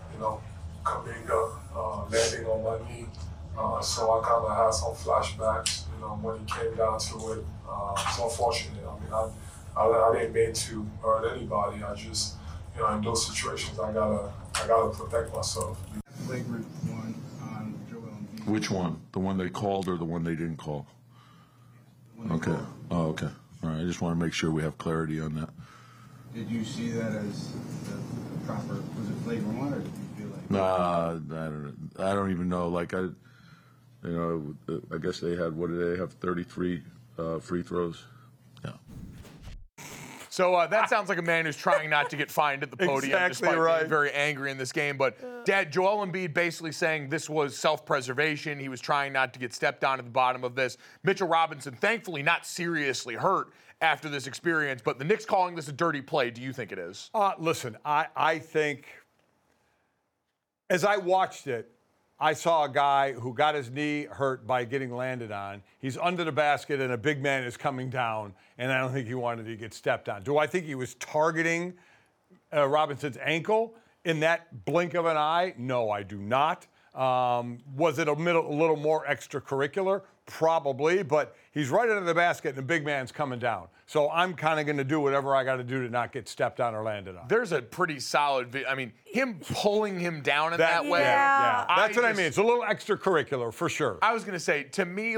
[SPEAKER 8] Kuminga landing on my knee. So I kind of had some flashbacks, when he came down to it. It's unfortunate. I mean, I didn't mean to hurt anybody. I just, in those situations, I gotta protect myself.
[SPEAKER 9] Flagrant one on Joel Embiid.
[SPEAKER 10] Which one? The one they called or the one they didn't call? Okay. Oh, okay. All right. I just want to make sure we have clarity on that.
[SPEAKER 9] Did you see that as the proper? Was it flagrant one, or did you feel like?
[SPEAKER 10] Nah, I don't even know. Like I guess they had. What did they have? 33 free throws. Yeah.
[SPEAKER 1] So that sounds like a man who's trying not to get fined at the podium, despite being very angry in this game. But, Dad, Joel Embiid basically saying this was self-preservation. He was trying not to get stepped on at the bottom of this. Mitchell Robinson, thankfully, not seriously hurt after this experience. But the Knicks calling this a dirty play. Do you think it is?
[SPEAKER 2] Listen, I think as I watched it, I saw a guy who got his knee hurt by getting landed on. He's under the basket, and a big man is coming down, and I don't think he wanted to get stepped on. Do I think he was targeting Robinson's ankle? in that blink of an eye, no, I do not. Was it a little more extracurricular? Probably, but he's right under the basket and the big man's coming down. So I'm kind of going to do whatever I got to do to not get stepped on or landed on.
[SPEAKER 1] There's a pretty solid him pulling him down in that way.
[SPEAKER 2] Yeah. That's what I mean. It's a little extracurricular for sure.
[SPEAKER 1] I was going to say, to me,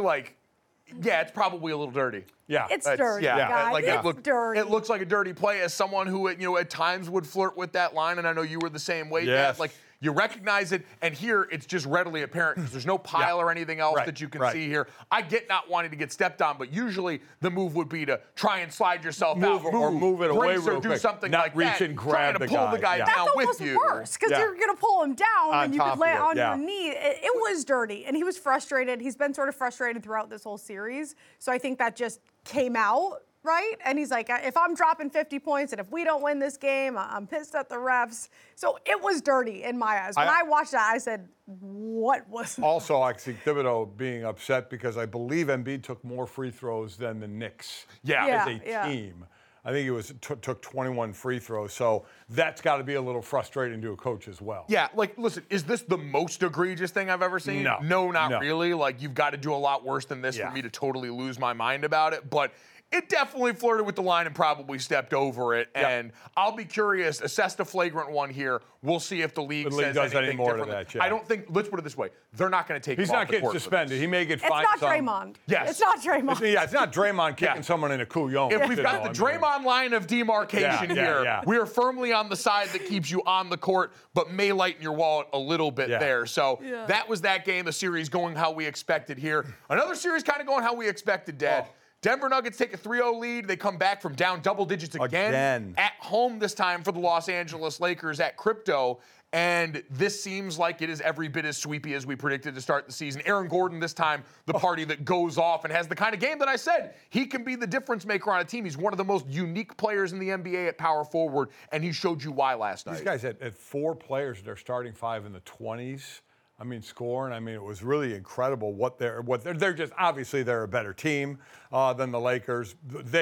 [SPEAKER 1] it's probably a little dirty.
[SPEAKER 2] Yeah.
[SPEAKER 6] It's dirty, guys. It's dirty.
[SPEAKER 1] It looks like a dirty play as someone who, at times would flirt with that line, and I know you were the same way,
[SPEAKER 2] yes.
[SPEAKER 1] Dad. You recognize it, and here it's just readily apparent because there's no pile or anything else that you can see here. I get not wanting to get stepped on, but usually the move would be to try and slide yourself out,
[SPEAKER 2] or move it away
[SPEAKER 1] brace
[SPEAKER 2] real
[SPEAKER 1] or do
[SPEAKER 2] quick.
[SPEAKER 1] something
[SPEAKER 2] Not
[SPEAKER 1] like
[SPEAKER 2] reach
[SPEAKER 1] that.
[SPEAKER 2] and grab
[SPEAKER 1] trying to
[SPEAKER 2] the
[SPEAKER 1] pull
[SPEAKER 2] guy.
[SPEAKER 1] the guy
[SPEAKER 2] Yeah.
[SPEAKER 1] down
[SPEAKER 6] That's
[SPEAKER 1] with
[SPEAKER 6] almost
[SPEAKER 1] you.
[SPEAKER 6] worse because you're going to pull him down
[SPEAKER 2] On
[SPEAKER 6] and you
[SPEAKER 2] top
[SPEAKER 6] could lay
[SPEAKER 2] of it,
[SPEAKER 6] on
[SPEAKER 2] yeah.
[SPEAKER 6] your knee. It was dirty, and he was frustrated. He's been sort of frustrated throughout this whole series, so I think that just came out. Right? And he's like, if I'm dropping 50 points and if we don't win this game, I'm pissed at the refs. So it was dirty in my eyes. When I watched that, I said, what was that?
[SPEAKER 2] Also, I see Thibodeau being upset because I believe Embiid took more free throws than the Knicks as a team. I think it took 21 free throws. So that's got to be a little frustrating to a coach as well.
[SPEAKER 1] Yeah, listen, is this the most egregious thing I've ever seen? No, not really. You've got to do a lot worse than this for me to totally lose my mind about it. But it definitely flirted with the line and probably stepped over it.
[SPEAKER 2] Yep.
[SPEAKER 1] And I'll be curious, assess the flagrant one here. We'll see if the league says
[SPEAKER 2] does any
[SPEAKER 1] anything
[SPEAKER 2] more to
[SPEAKER 1] differently.
[SPEAKER 2] that,
[SPEAKER 1] I don't think, let's put it this way, they're not going to take
[SPEAKER 2] He's
[SPEAKER 1] him off
[SPEAKER 2] not
[SPEAKER 1] the
[SPEAKER 2] getting
[SPEAKER 1] court for
[SPEAKER 2] suspended.
[SPEAKER 1] this.
[SPEAKER 2] He may get
[SPEAKER 6] It's
[SPEAKER 2] fined
[SPEAKER 6] not
[SPEAKER 2] some.
[SPEAKER 6] Draymond.
[SPEAKER 1] Yes.
[SPEAKER 6] It's not Draymond.
[SPEAKER 2] It's not Draymond kicking someone in a couillon.
[SPEAKER 1] If we've got the Draymond line of demarcation here, we are firmly on the side that keeps you on the court, but may lighten your wallet a little bit there. So that was that game, the series going how we expected here. Another series kind of going how we expected, Dad. Denver Nuggets take a 3-0 lead. They come back from down double digits again. At home this time for the Los Angeles Lakers at Crypto. And this seems like it is every bit as sweepy as we predicted to start the season. Aaron Gordon this time, the party that goes off and has the kind of game that I said. He can be the difference maker on a team. He's one of the most unique players in the NBA at power forward, and he showed you why last night.
[SPEAKER 2] These guys had 4 players in their starting 5 in the 20s. Scoring. It was really incredible what they're just obviously they're a better team than the Lakers.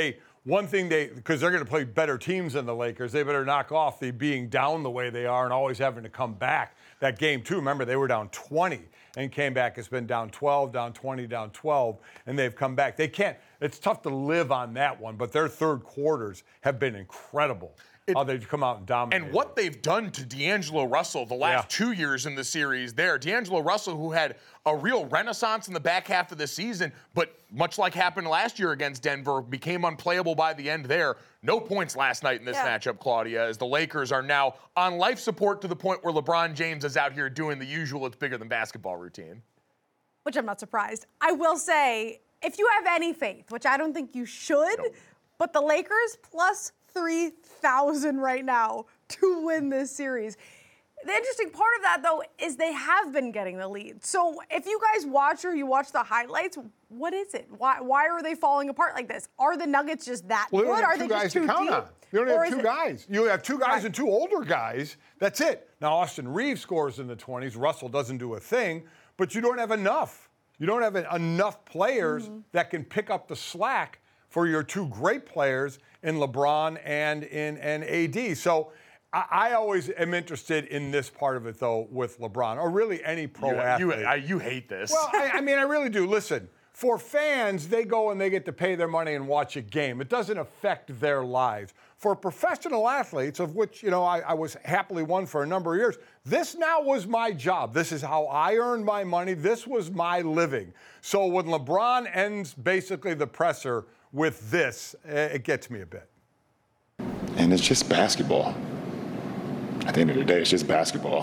[SPEAKER 2] Because they're going to play better teams than the Lakers, they better knock off the being down the way they are and always having to come back. That game too, remember they were down 20 and came back. It's been down 12, down 20, down 12, and they've come back. They can't. It's tough to live on that one, but their third quarters have been incredible. How they've come out and dominated.
[SPEAKER 1] And what they've done to D'Angelo Russell the last 2 years in the series there. D'Angelo Russell, who had a real renaissance in the back half of the season, but much like happened last year against Denver, became unplayable by the end there. No points last night in this matchup, Claudia, as the Lakers are now on life support to the point where LeBron James is out here doing the usual it's bigger than basketball routine.
[SPEAKER 6] Which I'm not surprised. I will say, if you have any faith, which I don't think you should, but the Lakers plus 3,000 right now to win this series. The interesting part of that, though, is they have been getting the lead. So if you guys watch or you watch the highlights, what is it? Why are they falling apart like this? Are the Nuggets just that good? Are they just too deep?
[SPEAKER 2] You only have 2 guys. You have 2 guys and 2 older guys. That's it. Now, Austin Reeves scores in the 20s. Russell doesn't do a thing, but you don't have enough. You don't have enough players that can pick up the slack for your 2 great players in LeBron and in AD. So I always am interested in this part of it, though, with LeBron, or really any pro athlete.
[SPEAKER 1] You hate this.
[SPEAKER 2] Well, I really do. Listen, for fans, they go and they get to pay their money and watch a game. It doesn't affect their lives. For professional athletes, of which, I was happily one for a number of years, this now was my job. This is how I earned my money. This was my living. So when LeBron ends basically the presser with this, it gets me a bit.
[SPEAKER 11] And it's just basketball. At the end of the day, it's just basketball.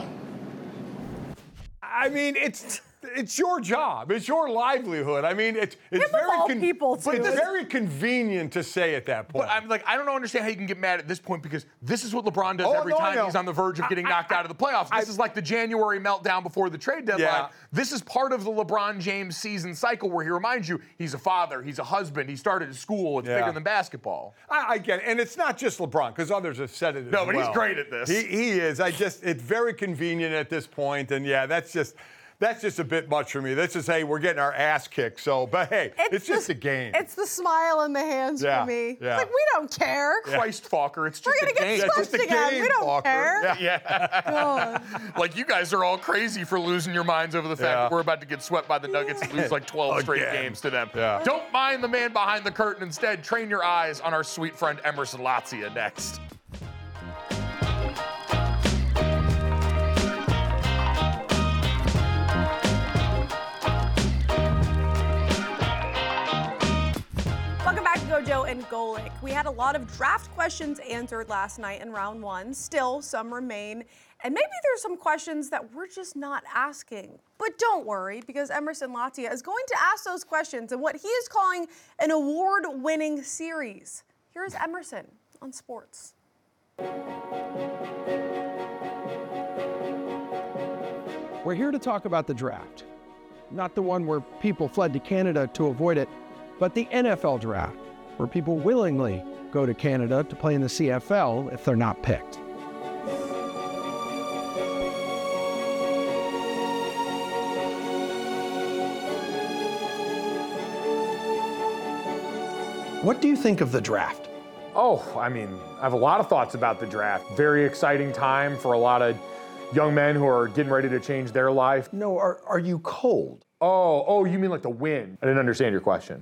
[SPEAKER 2] It's your job. It's your livelihood. It's very convenient to say at that point.
[SPEAKER 1] But I don't understand how you can get mad at this point because this is what LeBron does every time he's on the verge of getting knocked out of the playoffs. This is like the January meltdown before the trade deadline.
[SPEAKER 2] Yeah.
[SPEAKER 1] This is part of the LeBron James season cycle where he reminds you he's a father, he's a husband, he started at school, it's bigger than basketball.
[SPEAKER 2] I get it. And it's not just LeBron, because others have said it as well.
[SPEAKER 1] No, but he's great at this.
[SPEAKER 2] He is. It's very convenient at this point. And that's that's just a bit much for me. That's just, hey, we're getting our ass kicked. So, but hey, it's just a game.
[SPEAKER 6] It's the smile in the hands for me.
[SPEAKER 2] Yeah.
[SPEAKER 6] It's like, we don't care.
[SPEAKER 1] Christ, Falker, it's just
[SPEAKER 6] We're
[SPEAKER 1] a game.
[SPEAKER 6] gonna get smushed again. We don't care.
[SPEAKER 1] Yeah. Like, you guys are all crazy for losing your minds over the fact that we're about to get swept by the Nuggets and lose like 12 straight games to them.
[SPEAKER 2] Yeah.
[SPEAKER 1] Don't mind the man behind the curtain. Instead, train your eyes on our sweet friend Emerson Latzia next.
[SPEAKER 6] Welcome back to Gojo and Golic. We had a lot of draft questions answered last night in round one. Still, some remain. And maybe there's some questions that we're just not asking. But don't worry, because Emerson Latzia is going to ask those questions in what he is calling an award-winning series. Here's Emerson on sports.
[SPEAKER 12] We're here to talk about the draft. Not the one where people fled to Canada to avoid it, but the NFL draft, where people willingly go to Canada to play in the CFL if they're not picked. What do you think of the draft?
[SPEAKER 13] Oh, I mean, I have a lot of thoughts about the draft. Very exciting time for a lot of young men who are getting ready to change their life.
[SPEAKER 12] No, are you cold?
[SPEAKER 13] Oh, you mean like the win? I didn't understand your question.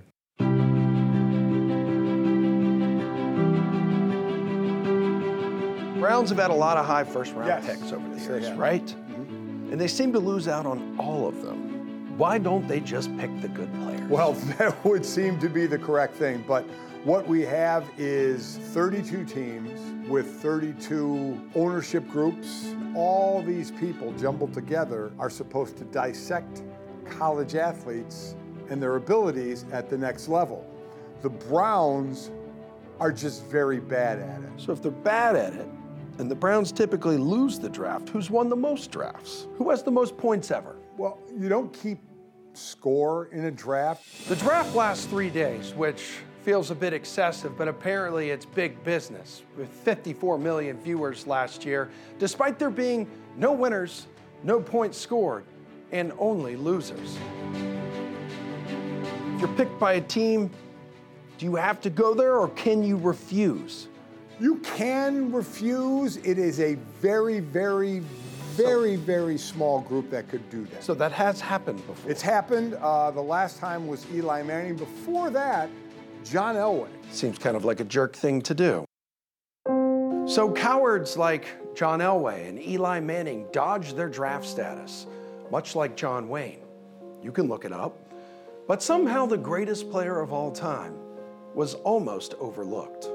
[SPEAKER 12] Browns have had a lot of high first-round picks over the years, right? Mm-hmm. And they seem to lose out on all of them. Why don't they just pick the good players?
[SPEAKER 2] Well, that would seem to be the correct thing, but what we have is 32 teams with 32 ownership groups. All these people jumbled together are supposed to dissect college athletes and their abilities at the next level. The Browns are just very bad at it.
[SPEAKER 12] So if they're bad at it, and the Browns typically lose the draft, who's won the most drafts? Who has the most points ever?
[SPEAKER 2] Well, you don't keep score in a draft.
[SPEAKER 12] The draft lasts 3 days, which feels a bit excessive, but apparently it's big business. With 54 million viewers last year, despite there being no winners, no points scored, and only losers. If you're picked by a team, do you have to go there or can you refuse?
[SPEAKER 2] You can refuse. It is a very, very, very small group that could do that.
[SPEAKER 12] So that has happened before.
[SPEAKER 2] It's happened. The last time was Eli Manning. Before that, John Elway.
[SPEAKER 12] Seems kind of like a jerk thing to do. So cowards like John Elway and Eli Manning dodge their draft status, much like John Wayne. You can look it up. But somehow the greatest player of all time was almost overlooked.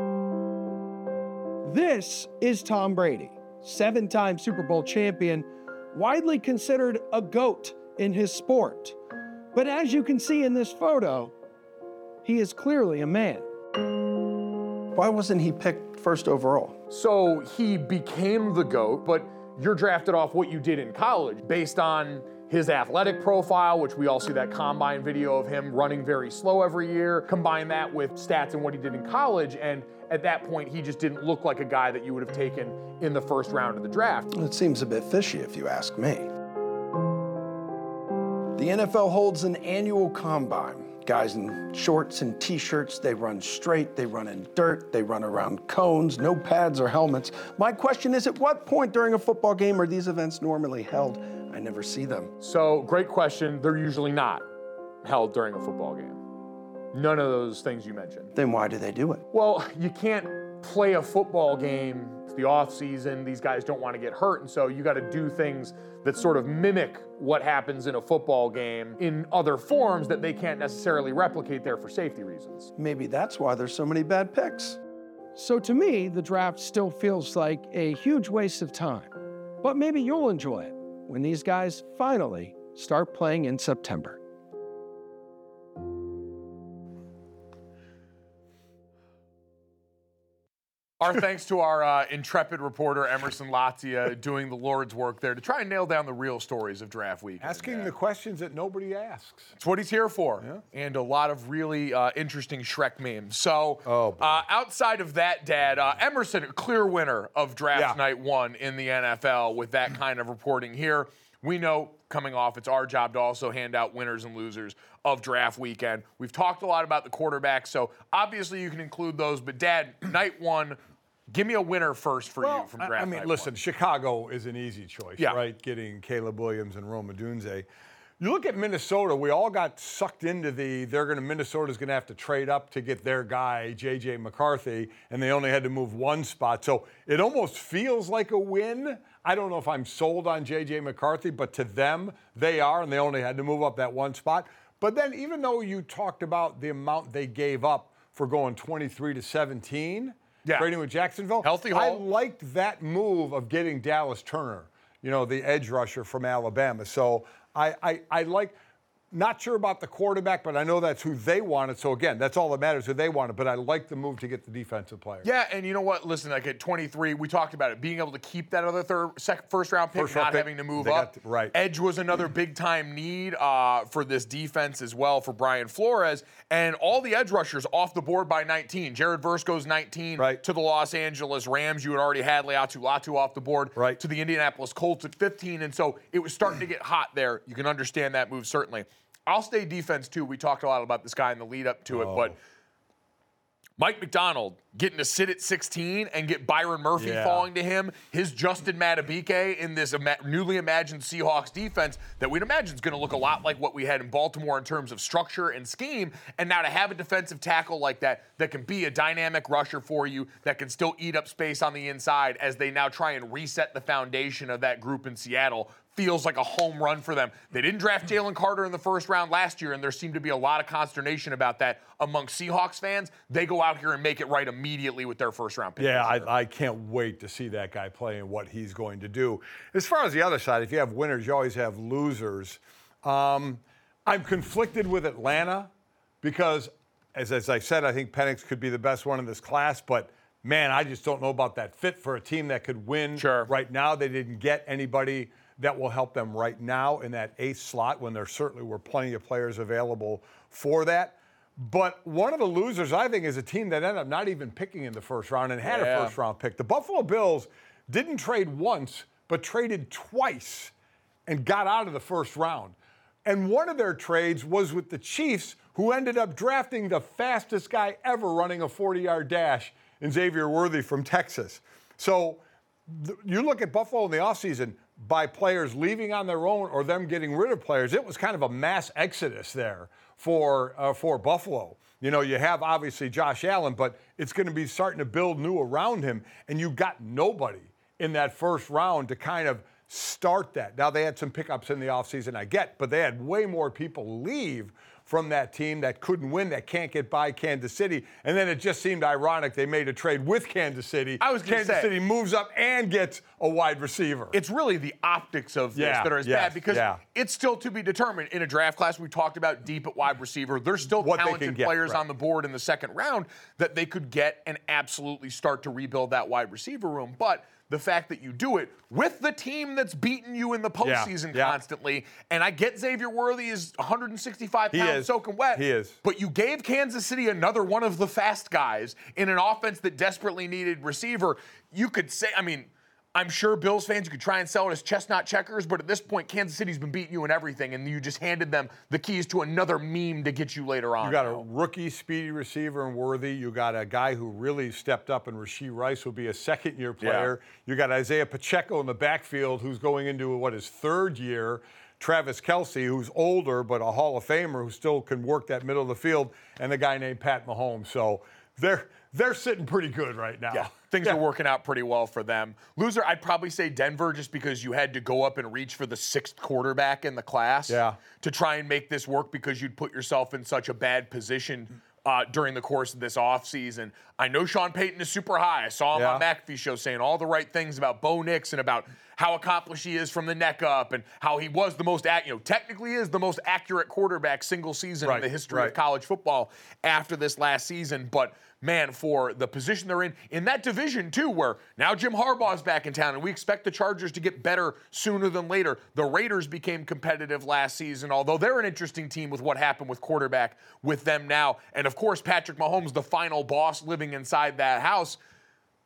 [SPEAKER 12] This is Tom Brady, 7-time Super Bowl champion, widely considered a GOAT in his sport. But as you can see in this photo, he is clearly a man. Why wasn't he picked first overall?
[SPEAKER 13] So he became the GOAT, but you're drafted off what you did in college based on his athletic profile, which we all see that combine video of him running very slow every year. Combine that with stats and what he did in college, and at that point, he just didn't look like a guy that you would have taken in the first round of the draft.
[SPEAKER 12] It seems a bit fishy if you ask me. The NFL holds an annual combine. Guys in shorts and t-shirts, they run straight, they run in dirt, they run around cones, no pads or helmets. My question is, at what point during a football game are these events normally held? I never see them.
[SPEAKER 13] So, great question. They're usually not held during a football game. None of those things you mentioned.
[SPEAKER 12] Then why do they do it?
[SPEAKER 13] Well, you can't play a football game. It's the off season. These guys don't want to get hurt. And so you got to do things that sort of mimic what happens in a football game in other forms that they can't necessarily replicate there for safety reasons.
[SPEAKER 12] Maybe that's why there's so many bad picks. So to me, the draft still feels like a huge waste of time. But maybe you'll enjoy it when these guys finally start playing in September.
[SPEAKER 1] Our thanks to our intrepid reporter, Emerson Latzia, doing the Lord's work there to try and nail down the real stories of draft week.
[SPEAKER 2] Asking the questions that nobody asks.
[SPEAKER 1] That's what he's here for. Yeah. And a lot of really interesting Shrek memes. So outside of that, Dad, Emerson, a clear winner of draft night 1 in the NFL with that kind of reporting here. we know coming off, it's our job to also hand out winners and losers of draft weekend. We've talked a lot about the quarterbacks, so obviously you can include those. But, Dad, night one, give me a winner first for you from draft night
[SPEAKER 2] listen,
[SPEAKER 1] one.
[SPEAKER 2] Chicago is an easy choice, right? Getting Caleb Williams and Rome Odunze. You look at Minnesota, we all got sucked into Minnesota's going to have to trade up to get their guy, J.J. McCarthy, and they only had to move one spot. So it almost feels like a win. I don't know if I'm sold on J.J. McCarthy, but to them, they are, and they only had to move up that one spot. But then even though you talked about the amount they gave up for going 23-17, trading with Jacksonville,
[SPEAKER 1] healthy
[SPEAKER 2] I
[SPEAKER 1] haul.
[SPEAKER 2] liked that move of getting Dallas Turner, the edge rusher from Alabama. So I like, not sure about the quarterback, but I know that's who they wanted. So, again, that's all that matters, who they wanted. But I like the move to get the defensive player.
[SPEAKER 1] Yeah, and you know what? Listen, like at 23, we talked about it. Being able to keep that other first-round pick, not having to move up.
[SPEAKER 2] Right.
[SPEAKER 1] Edge was another big-time need for this defense as well for Brian Flores. And all the edge rushers off the board by 19. Jared Verse goes 19 to the Los Angeles Rams. You had already had Latu off the board to the Indianapolis Colts at 15. And so it was starting to get hot there. You can understand that move, certainly. I'll stay defense, too. We talked a lot about this guy in the lead up to it, but Mike McDonald getting to sit at 16 and get Byron Murphy falling to him, his Justin Madubuike in this newly imagined Seahawks defense that we'd imagine is going to look a lot like what we had in Baltimore in terms of structure and scheme, and now to have a defensive tackle like that can be a dynamic rusher for you, that can still eat up space on the inside as they now try and reset the foundation of that group in Seattle. Feels like a home run for them. They didn't draft Jalen Carter in the first round last year, and there seemed to be a lot of consternation about that among Seahawks fans. They go out here and make it right immediately with their first-round pick.
[SPEAKER 2] Yeah, I can't wait to see that guy play and what he's going to do. As far as the other side, if you have winners, you always have losers. I'm conflicted with Atlanta because, as I said, I think Penix could be the best one in this class, but man, I just don't know about that fit for a team that could win right now. They didn't get anybody that will help them right now in that 8th slot when there certainly were plenty of players available for that. But one of the losers, I think, is a team that ended up not even picking in the first round and had a first-round pick. The Buffalo Bills didn't trade once, but traded twice and got out of the first round. And one of their trades was with the Chiefs, who ended up drafting the fastest guy ever running a 40-yard dash in Xavier Worthy from Texas. So you look at Buffalo in the offseason, by players leaving on their own or them getting rid of players, it was kind of a mass exodus there for Buffalo. You have obviously Josh Allen, but it's going to be starting to build new around him, and you got nobody in that first round to kind of start that. Now, they had some pickups in the offseason, I get, but they had way more people leave from that team that couldn't win, that can't get by Kansas City. And then it just seemed ironic they made a trade with Kansas City. Kansas City moves up and gets a wide receiver.
[SPEAKER 1] It's really the optics of this that are as bad because it's still to be determined. In a draft class we talked about deep at wide receiver, there's still talented players on the board in the second round that they could get and absolutely start to rebuild that wide receiver room. But the fact that you do it with the team that's beaten you in the postseason constantly, and I get Xavier Worthy is 165 pounds soaking wet.
[SPEAKER 2] He is.
[SPEAKER 1] But you gave Kansas City another one of the fast guys in an offense that desperately needed receiver. You could say, I'm sure Bills fans, you could try and sell it as chestnut checkers, but at this point, Kansas City's been beating you in everything, and you just handed them the keys to another meme to get you later on.
[SPEAKER 2] You got a rookie speedy receiver in Worthy. You got a guy who really stepped up in Rashee Rice, who'll be a second-year player. You got Isaiah Pacheco in the backfield, who's going into his third year. Travis Kelce, who's older but a Hall of Famer who still can work that middle of the field, and a guy named Pat Mahomes. So they're sitting pretty good right now.
[SPEAKER 1] Yeah, things are working out pretty well for them. Loser, I'd probably say Denver just because you had to go up and reach for the 6th quarterback in the class to try and make this work because you'd put yourself in such a bad position during the course of this offseason. I know Sean Payton is super high. I saw him on McAfee show saying all the right things about Bo Nix and about how accomplished he is from the neck up and how he was the most, technically is the most accurate quarterback single season in the history of college football after this last season. But man, for the position they're in that division too, where now Jim Harbaugh's back in town and we expect the Chargers to get better sooner than later. The Raiders became competitive last season, although they're an interesting team with what happened with quarterback with them now. And of course, Patrick Mahomes, the final boss living inside that house.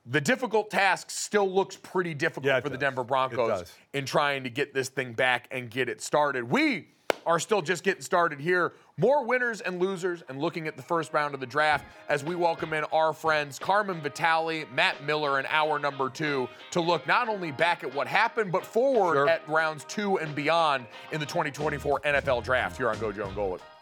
[SPEAKER 1] the difficult task still looks pretty difficult for the Denver Broncos in trying to get this thing back and get it started. We are still just getting started here. More winners and losers and looking at the first round of the draft as we welcome in our friends Carmen Vitale, Matt Miller in hour number 2 to look not only back at what happened, but forward at rounds 2 and beyond in the 2024 NFL Draft here on Gojo and Golic.